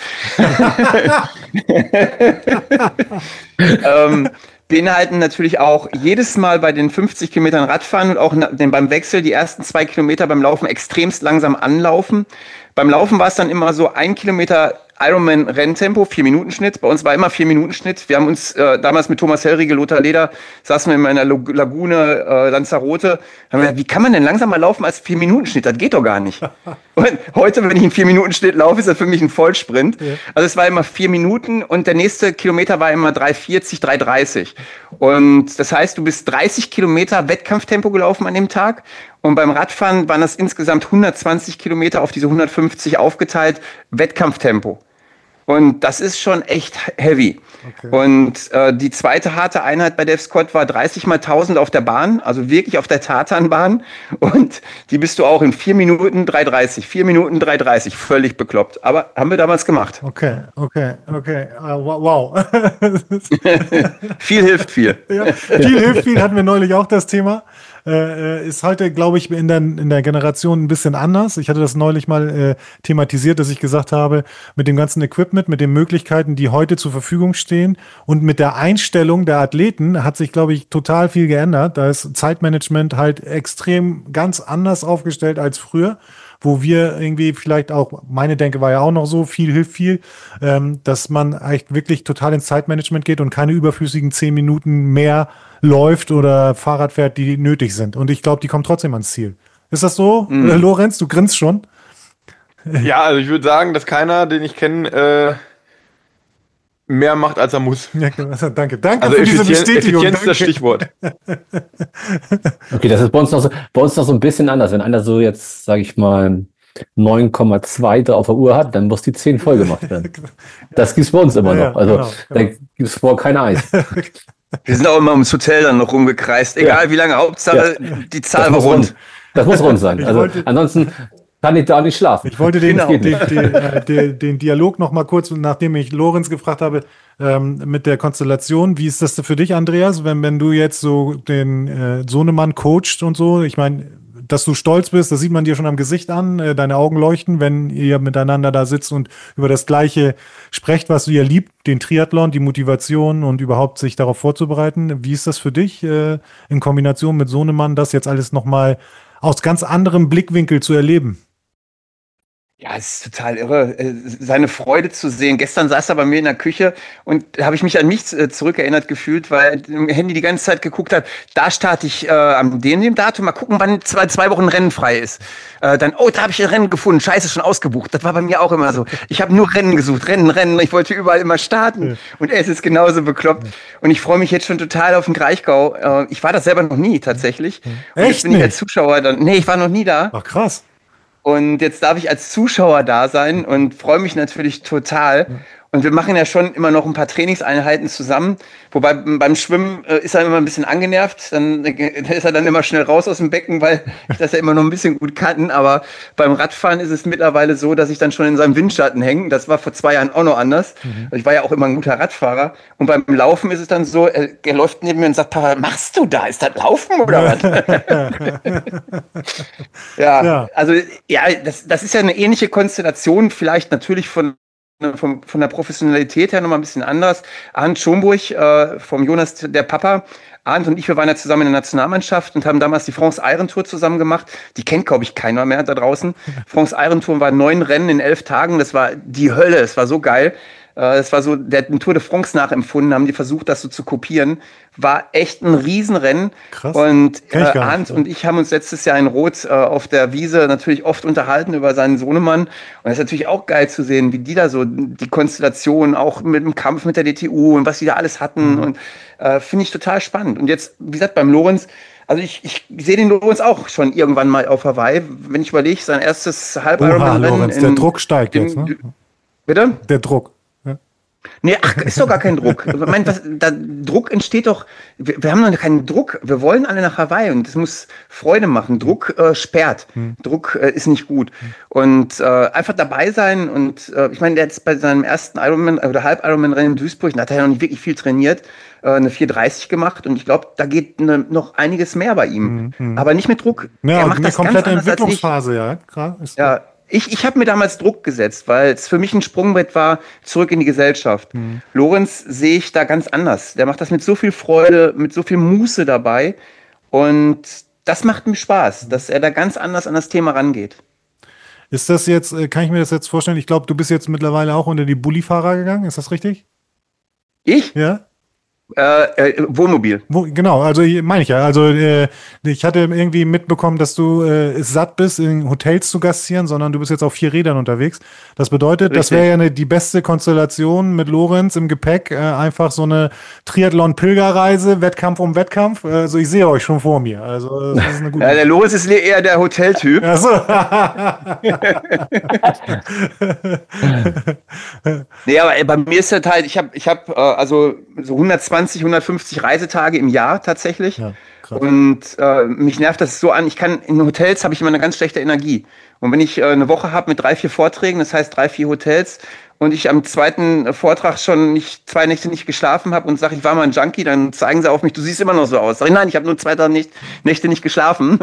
Beinhalten natürlich auch jedes Mal bei den 50 Kilometern Radfahren und auch beim Wechsel die ersten 2 Kilometer beim Laufen extremst langsam anlaufen. Beim Laufen war es dann immer so 1 Kilometer Ironman-Renntempo, 4-Minuten-Schnitt. Bei uns war immer 4-Minuten-Schnitt. Wir haben uns damals mit Thomas Hellriegel, Lothar Leder, saßen wir in meiner Lagune Lanzarote. Haben wir gedacht, wie kann man denn langsamer laufen als 4-Minuten-Schnitt? Das geht doch gar nicht. Und heute, wenn ich einen 4-Minuten-Schnitt laufe, ist das für mich ein Vollsprint. Ja. Also es war immer 4 Minuten und der nächste Kilometer war immer 3,40, 3,30. Und das heißt, du bist 30 Kilometer Wettkampftempo gelaufen an dem Tag. Und beim Radfahren waren das insgesamt 120 Kilometer auf diese 150 aufgeteilt, Wettkampftempo. Und das ist schon echt heavy. Okay. Und die zweite harte Einheit bei Dave Scott war 30 mal 1000 auf der Bahn, also wirklich auf der Tatanbahn. Und die bist du auch in 4 Minuten 3,30. 4 Minuten 3,30. Völlig bekloppt. Aber haben wir damals gemacht. Okay. Wow. Viel hilft viel. Ja, viel hilft viel, hatten wir neulich auch das Thema. Ist heute, glaube ich, in der Generation ein bisschen anders. Ich hatte das neulich mal thematisiert, dass ich gesagt habe, mit dem ganzen Equipment, mit den Möglichkeiten, die heute zur Verfügung stehen und mit der Einstellung der Athleten hat sich, glaube ich, total viel geändert. Da ist Zeitmanagement halt extrem ganz anders aufgestellt als früher, wo wir irgendwie vielleicht auch, meine Denke war ja auch noch so, viel hilft viel, dass man echt wirklich total ins Zeitmanagement geht und keine überflüssigen 10 Minuten mehr läuft oder Fahrrad fährt, die nötig sind. Und ich glaube, die kommen trotzdem ans Ziel. Ist das so, Lorenz? Du grinst schon. Ja, also ich würde sagen, dass keiner, den ich kenne, mehr macht, als er muss. Ja, danke also für diese Bestätigung. Effizienz ist das Stichwort. Okay, das ist bei uns noch so ein bisschen anders. Wenn einer so jetzt, sage ich mal, 9,2 auf der Uhr hat, dann muss die 10 voll gemacht werden. Das gibt's bei uns immer noch. Also genau. Da gibt's vorher kein Eis. Wir sind auch immer ums Hotel dann noch rumgekreist. Egal wie lange, Hauptsache die Zahl war rund. Das muss rund sein. Also ansonsten kann ich da nicht schlafen. Ich wollte den Dialog noch mal kurz, nachdem ich Lorenz gefragt habe, mit der Konstellation. Wie ist das für dich, Andreas, wenn du jetzt so den Sohnemann coachst und so? Ich meine, dass du stolz bist, das sieht man dir schon am Gesicht an, deine Augen leuchten, wenn ihr miteinander da sitzt und über das Gleiche sprecht, was ihr liebt, den Triathlon, die Motivation und überhaupt sich darauf vorzubereiten. Wie ist das für dich in Kombination mit Sohnemann, das jetzt alles nochmal aus ganz anderem Blickwinkel zu erleben? Ja, es ist total irre, seine Freude zu sehen. Gestern saß er bei mir in der Küche und da habe ich mich an mich zurückerinnert gefühlt, weil im Handy die ganze Zeit geguckt hat, da starte ich am dem Datum, mal gucken, wann zwei Wochen Rennen frei ist. Da habe ich ein Rennen gefunden, scheiße, schon ausgebucht. Das war bei mir auch immer so. Ich habe nur Rennen gesucht, Rennen. Ich wollte überall immer starten und es ist genauso bekloppt. Und ich freue mich jetzt schon total auf den Kraichgau. Ich war das selber noch nie tatsächlich. Und jetzt bin ich als Zuschauer dann. Nee, ich war noch nie da. Ach krass. Und jetzt darf ich als Zuschauer da sein und freue mich natürlich total. Und wir machen ja schon immer noch ein paar Trainingseinheiten zusammen. Wobei beim Schwimmen ist er immer ein bisschen angenervt. Dann ist er dann immer schnell raus aus dem Becken, weil ich das ja immer noch ein bisschen gut kann. Aber beim Radfahren ist es mittlerweile so, dass ich dann schon in seinem Windschatten hänge. Das war vor 2 Jahren auch noch anders. Also ich war ja auch immer ein guter Radfahrer. Und beim Laufen ist es dann so, er läuft neben mir und sagt, Papa, was machst du da? Ist das Laufen oder was? Ja, also ja, das ist ja eine ähnliche Konstellation. Vielleicht natürlich von der Professionalität her nochmal ein bisschen anders. Arndt Schomburg vom Jonas, der Papa. Arndt und ich, wir waren ja zusammen in der Nationalmannschaft und haben damals die France Iron Tour zusammen gemacht. Die kennt, glaube ich, keiner mehr da draußen. France Iron Tour war 9 Rennen in 11 Tagen. Das war die Hölle. Es war so geil. Es war so, der hat den Tour de France nachempfunden, haben die versucht, das so zu kopieren. War echt ein Riesenrennen. Krass. Und Arndt und ich haben uns letztes Jahr in Rot auf der Wiese natürlich oft unterhalten über seinen Sohnemann. Und das ist natürlich auch geil zu sehen, wie die da so die Konstellation, auch mit dem Kampf mit der DTU und was die da alles hatten. Und finde ich total spannend. Und jetzt, wie gesagt, beim Lorenz, also ich sehe den Lorenz auch schon irgendwann mal auf Hawaii. Wenn ich überlege, sein erstes Halb-Ironman-Rennen. Der Druck steigt jetzt, ne? Bitte? Der Druck. Nee, ach, ist doch gar kein Druck. Ich meine, Druck entsteht doch, wir haben noch keinen Druck. Wir wollen alle nach Hawaii und das muss Freude machen. Druck sperrt. Druck ist nicht gut. Und einfach dabei sein und ich meine, der jetzt bei seinem ersten Ironman oder Halb-Ironman-Rennen in Duisburg, da hat er ja noch nicht wirklich viel trainiert, eine 4:30 gemacht und ich glaube, da geht noch einiges mehr bei ihm. Aber nicht mit Druck. Ja, er macht eine das komplette ganz Entwicklungsphase, ja. Klar, ja. Ich habe mir damals Druck gesetzt, weil es für mich ein Sprungbrett war, zurück in die Gesellschaft. Lorenz sehe ich da ganz anders. Der macht das mit so viel Freude, mit so viel Muße dabei. Und das macht mir Spaß, dass er da ganz anders an das Thema rangeht. Ist das jetzt, kann ich mir das jetzt vorstellen? Ich glaube, du bist jetzt mittlerweile auch unter die Bullifahrer gegangen. Ist das richtig? Ich? Ja. Wohnmobil. Genau, also meine ich ja. Also ich hatte irgendwie mitbekommen, dass du es satt bist, in Hotels zu gastieren, sondern du bist jetzt auf 4 Rädern unterwegs. Das bedeutet, das wäre ja die beste Konstellation mit Lorenz im Gepäck. Einfach so eine Triathlon-Pilgerreise, Wettkampf um Wettkampf. Also ich sehe euch schon vor mir. Also das ist eine gute der Lorenz ist eher der Hoteltyp. Ach so. Nee, aber bei mir ist das halt, ich hab also so 150 Reisetage im Jahr tatsächlich. Ja, und mich nervt das so an. In Hotels habe ich immer eine ganz schlechte Energie. Und wenn ich eine Woche habe mit 3-4 Vorträgen, das heißt 3-4 Hotels, und ich am zweiten Vortrag schon 2 Nächte nicht geschlafen habe und sage, ich war mal ein Junkie, dann zeigen sie auf mich, du siehst immer noch so aus. Sag ich, nein, ich habe nur 2 Nächte nicht geschlafen.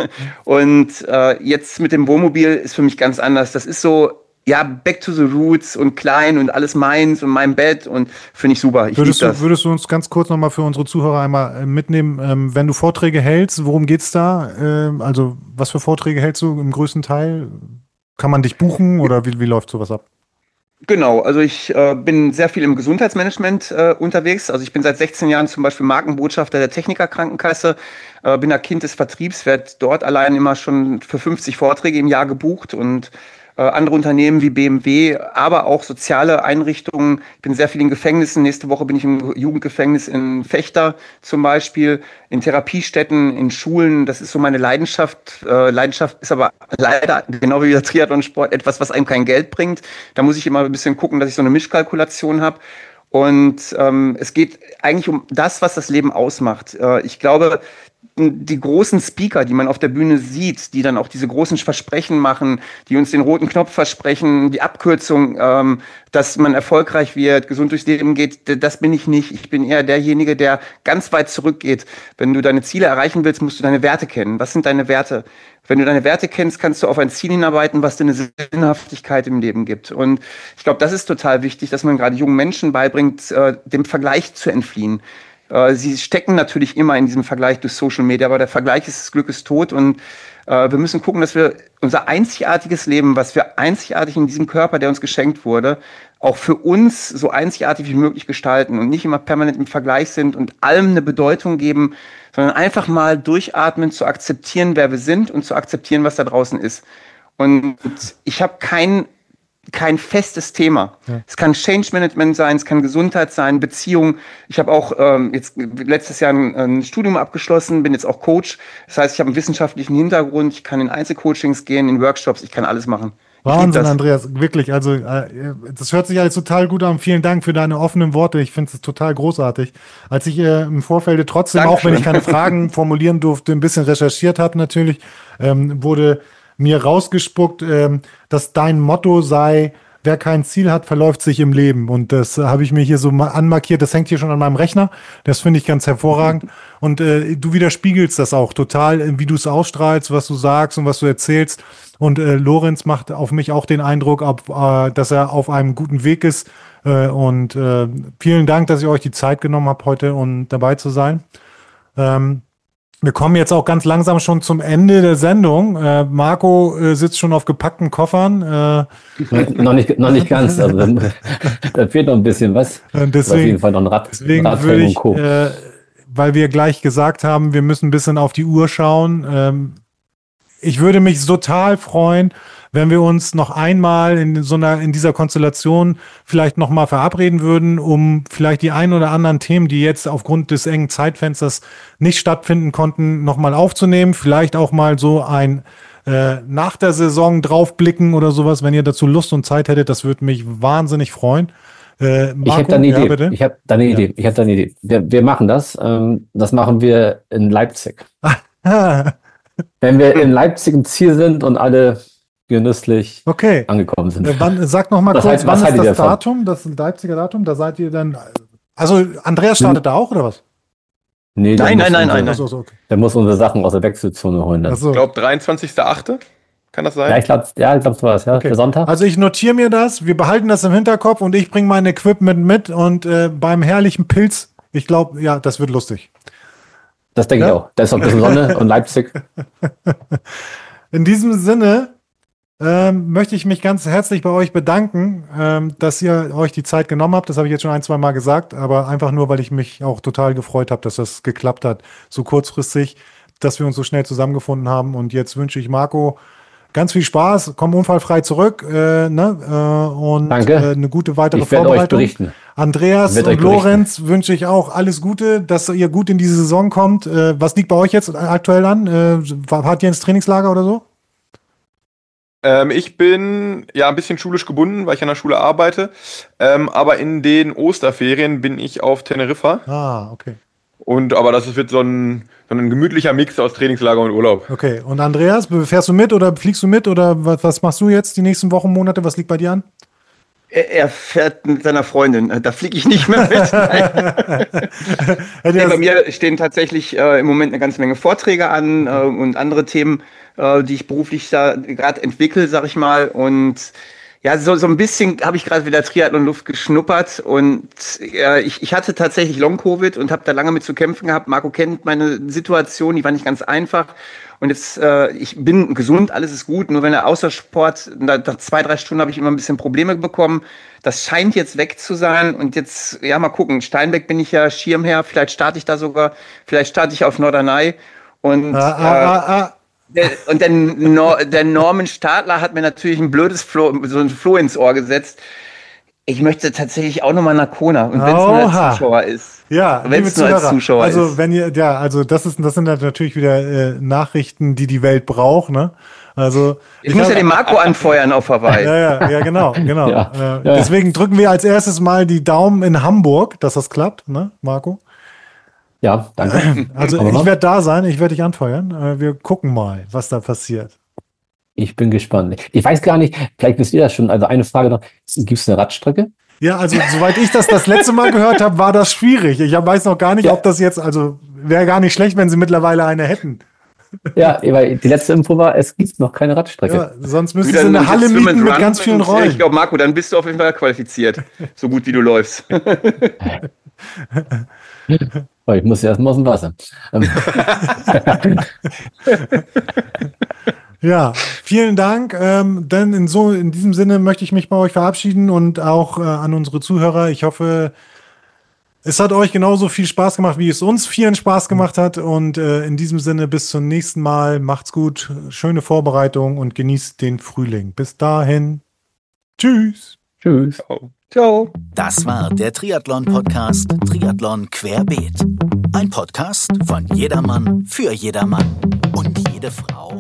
Und jetzt mit dem Wohnmobil ist für mich ganz anders. Das ist so, ja, back to the roots und klein und alles meins und mein Bett und finde ich super. Würdest du uns ganz kurz nochmal für unsere Zuhörer einmal mitnehmen, wenn du Vorträge hältst, worum geht's da? Also was für Vorträge hältst du im größten Teil? Kann man dich buchen oder wie läuft sowas ab? Genau, also ich bin sehr viel im Gesundheitsmanagement unterwegs. Also ich bin seit 16 Jahren zum Beispiel Markenbotschafter der Techniker Krankenkasse, bin ein Kind des Vertriebs, werde dort allein immer schon für 50 Vorträge im Jahr gebucht und andere Unternehmen wie BMW, aber auch soziale Einrichtungen. Ich bin sehr viel in Gefängnissen. Nächste Woche bin ich im Jugendgefängnis in Fechter zum Beispiel, in Therapiestätten, in Schulen. Das ist so meine Leidenschaft. Leidenschaft ist aber leider, genau wie der Triathlonsport, etwas, was einem kein Geld bringt. Da muss ich immer ein bisschen gucken, dass ich so eine Mischkalkulation habe. Und es geht eigentlich um das, was das Leben ausmacht. Ich glaube, die großen Speaker, die man auf der Bühne sieht, die dann auch diese großen Versprechen machen, die uns den roten Knopf versprechen, die Abkürzung, dass man erfolgreich wird, gesund durchs Leben geht, das bin ich nicht. Ich bin eher derjenige, der ganz weit zurückgeht. Wenn du deine Ziele erreichen willst, musst du deine Werte kennen. Was sind deine Werte? Wenn du deine Werte kennst, kannst du auf ein Ziel hinarbeiten, was dir eine Sinnhaftigkeit im Leben gibt. Und ich glaube, das ist total wichtig, dass man gerade jungen Menschen beibringt, dem Vergleich zu entfliehen. Sie stecken natürlich immer in diesem Vergleich durch Social Media, aber der Vergleich ist des Glückes tot und wir müssen gucken, dass wir unser einzigartiges Leben, was wir einzigartig in diesem Körper, der uns geschenkt wurde, auch für uns so einzigartig wie möglich gestalten und nicht immer permanent im Vergleich sind und allem eine Bedeutung geben, sondern einfach mal durchatmen, zu akzeptieren, wer wir sind und zu akzeptieren, was da draußen ist. Und ich habe kein festes Thema. Ja. Es kann Change Management sein, es kann Gesundheit sein, Beziehung. Ich habe auch jetzt letztes Jahr ein Studium abgeschlossen, bin jetzt auch Coach. Das heißt, ich habe einen wissenschaftlichen Hintergrund, ich kann in Einzelcoachings gehen, in Workshops, ich kann alles machen. Wahnsinn, Andreas, wirklich. Also das hört sich alles total gut an. Vielen Dank für deine offenen Worte. Ich finde es total großartig. Als ich im Vorfeld trotzdem, Dankeschön. Auch wenn ich keine Fragen formulieren durfte, ein bisschen recherchiert habe natürlich, wurde mir rausgespuckt, dass dein Motto sei, wer kein Ziel hat, verläuft sich im Leben. Und das habe ich mir hier so anmarkiert. Das hängt hier schon an meinem Rechner. Das finde ich ganz hervorragend. Und du widerspiegelst das auch total, wie du es ausstrahlst, was du sagst und was du erzählst. Und Lorenz macht auf mich auch den Eindruck, dass er auf einem guten Weg ist. Und vielen Dank, dass ich euch die Zeit genommen habe, heute um dabei zu sein. Wir kommen jetzt auch ganz langsam schon zum Ende der Sendung. Marco sitzt schon auf gepackten Koffern. Noch nicht ganz. Also, da fehlt noch ein bisschen was. Deswegen, auf jeden Fall noch ein Radfilm und Co. Weil wir gleich gesagt haben, wir müssen ein bisschen auf die Uhr schauen. Ich würde mich total freuen, wenn wir uns noch einmal in dieser Konstellation vielleicht nochmal verabreden würden, um vielleicht die ein oder anderen Themen, die jetzt aufgrund des engen Zeitfensters nicht stattfinden konnten, nochmal aufzunehmen. Vielleicht auch mal so ein nach der Saison draufblicken oder sowas, wenn ihr dazu Lust und Zeit hättet. Das würde mich wahnsinnig freuen. Marco, ich habe da eine Idee. Wir machen das. Das machen wir in Leipzig. Wenn wir in Leipzig im Ziel sind und alle genüsslich angekommen sind. Sag noch mal kurz, wann ist das Datum? Das ist ein Leipziger Datum. Da seid ihr dann. Also Andreas startet da auch oder was? Nee, nein. Okay. Der muss unsere Sachen aus der Wechselzone holen. Ich glaube 23.8. Kann das sein? Ja, ich glaube, so war es, ja. Okay. Der Sonntag. Also ich notiere mir das, wir behalten das im Hinterkopf und ich bringe mein Equipment mit und beim herrlichen Pilz, ich glaube, ja, das wird lustig. Das denke ich auch. Da ist noch ein bisschen Sonne und Leipzig. In diesem Sinne möchte ich mich ganz herzlich bei euch bedanken, dass ihr euch die Zeit genommen habt. Das habe ich jetzt schon 1-2 Mal gesagt, aber einfach nur, weil ich mich auch total gefreut habe, dass das geklappt hat, so kurzfristig, dass wir uns so schnell zusammengefunden haben. Und jetzt wünsche ich Marco ganz viel Spaß, komm unfallfrei zurück und eine gute weitere Vorbereitung. Euch berichten. Andreas und Lorenz wünsche ich auch alles Gute, dass ihr gut in die Saison kommt. Was liegt bei euch jetzt aktuell an? Wart ihr ins Trainingslager oder so? Ich bin ja ein bisschen schulisch gebunden, weil ich an der Schule arbeite. Aber in den Osterferien bin ich auf Teneriffa. Ah, okay. Aber das wird so ein gemütlicher Mix aus Trainingslager und Urlaub. Okay, und Andreas, fährst du mit oder fliegst du mit oder was machst du jetzt die nächsten Wochen, Monate? Was liegt bei dir an? Er fährt mit seiner Freundin. Da fliege ich nicht mehr mit. Bei mir stehen tatsächlich im Moment eine ganze Menge Vorträge an und andere Themen, die ich beruflich da gerade entwickle, sag ich mal. Und ja, so ein bisschen habe ich gerade wieder Triathlon-Luft geschnuppert und ich hatte tatsächlich Long-Covid und habe da lange mit zu kämpfen gehabt. Marco kennt meine Situation, die war nicht ganz einfach. Und jetzt, ich bin gesund, alles ist gut, nur wenn er außer Sport, nach 2-3 Stunden habe ich immer ein bisschen Probleme bekommen. Das scheint jetzt weg zu sein und jetzt, ja, mal gucken. Steinbeck bin ich ja Schirmherr, vielleicht starte ich da sogar, vielleicht starte ich auf Norderney und der Norman Stadler hat mir natürlich ein blödes so ein Floh ins Ohr gesetzt. Ich möchte tatsächlich auch nochmal nach Kona. Und wenn es nur als Zuschauer ist. Ja, wenn es nur als Zuschauer ist. Also, wenn ihr, das sind halt natürlich wieder Nachrichten, die die Welt braucht, ne? Also. Ich muss ja den Marco anfeuern auf Hawaii. Ja, genau. Deswegen drücken wir als erstes mal die Daumen in Hamburg, dass das klappt, ne, Marco? Ja, danke. Also ich werde da sein, ich werde dich anfeuern. Wir gucken mal, was da passiert. Ich bin gespannt. Ich weiß gar nicht, vielleicht wisst ihr das schon. Also eine Frage noch, gibt es eine Radstrecke? Ja, also soweit ich das letzte Mal gehört habe, war das schwierig. Ich weiß noch gar nicht, ob das jetzt, also wäre gar nicht schlecht, wenn sie mittlerweile eine hätten. Ja, weil die letzte Info war, es gibt noch keine Radstrecke. Ja, sonst müssten sie eine Halle mieten mit ganz vielen Rollen. Ich glaube, Marco, dann bist du auf jeden Fall qualifiziert. So gut wie du läufst. Ich muss erst mal aus dem Wasser. Ja, vielen Dank. Denn in diesem Sinne möchte ich mich bei euch verabschieden und auch an unsere Zuhörer. Ich hoffe, es hat euch genauso viel Spaß gemacht, wie es uns vielen Spaß gemacht hat. Und in diesem Sinne bis zum nächsten Mal. Macht's gut, schöne Vorbereitung und genießt den Frühling. Bis dahin. Tschüss. Tschüss. Ciao. Das war der Triathlon-Podcast Triathlon Querbeet. Ein Podcast von jedermann für jedermann und jede Frau.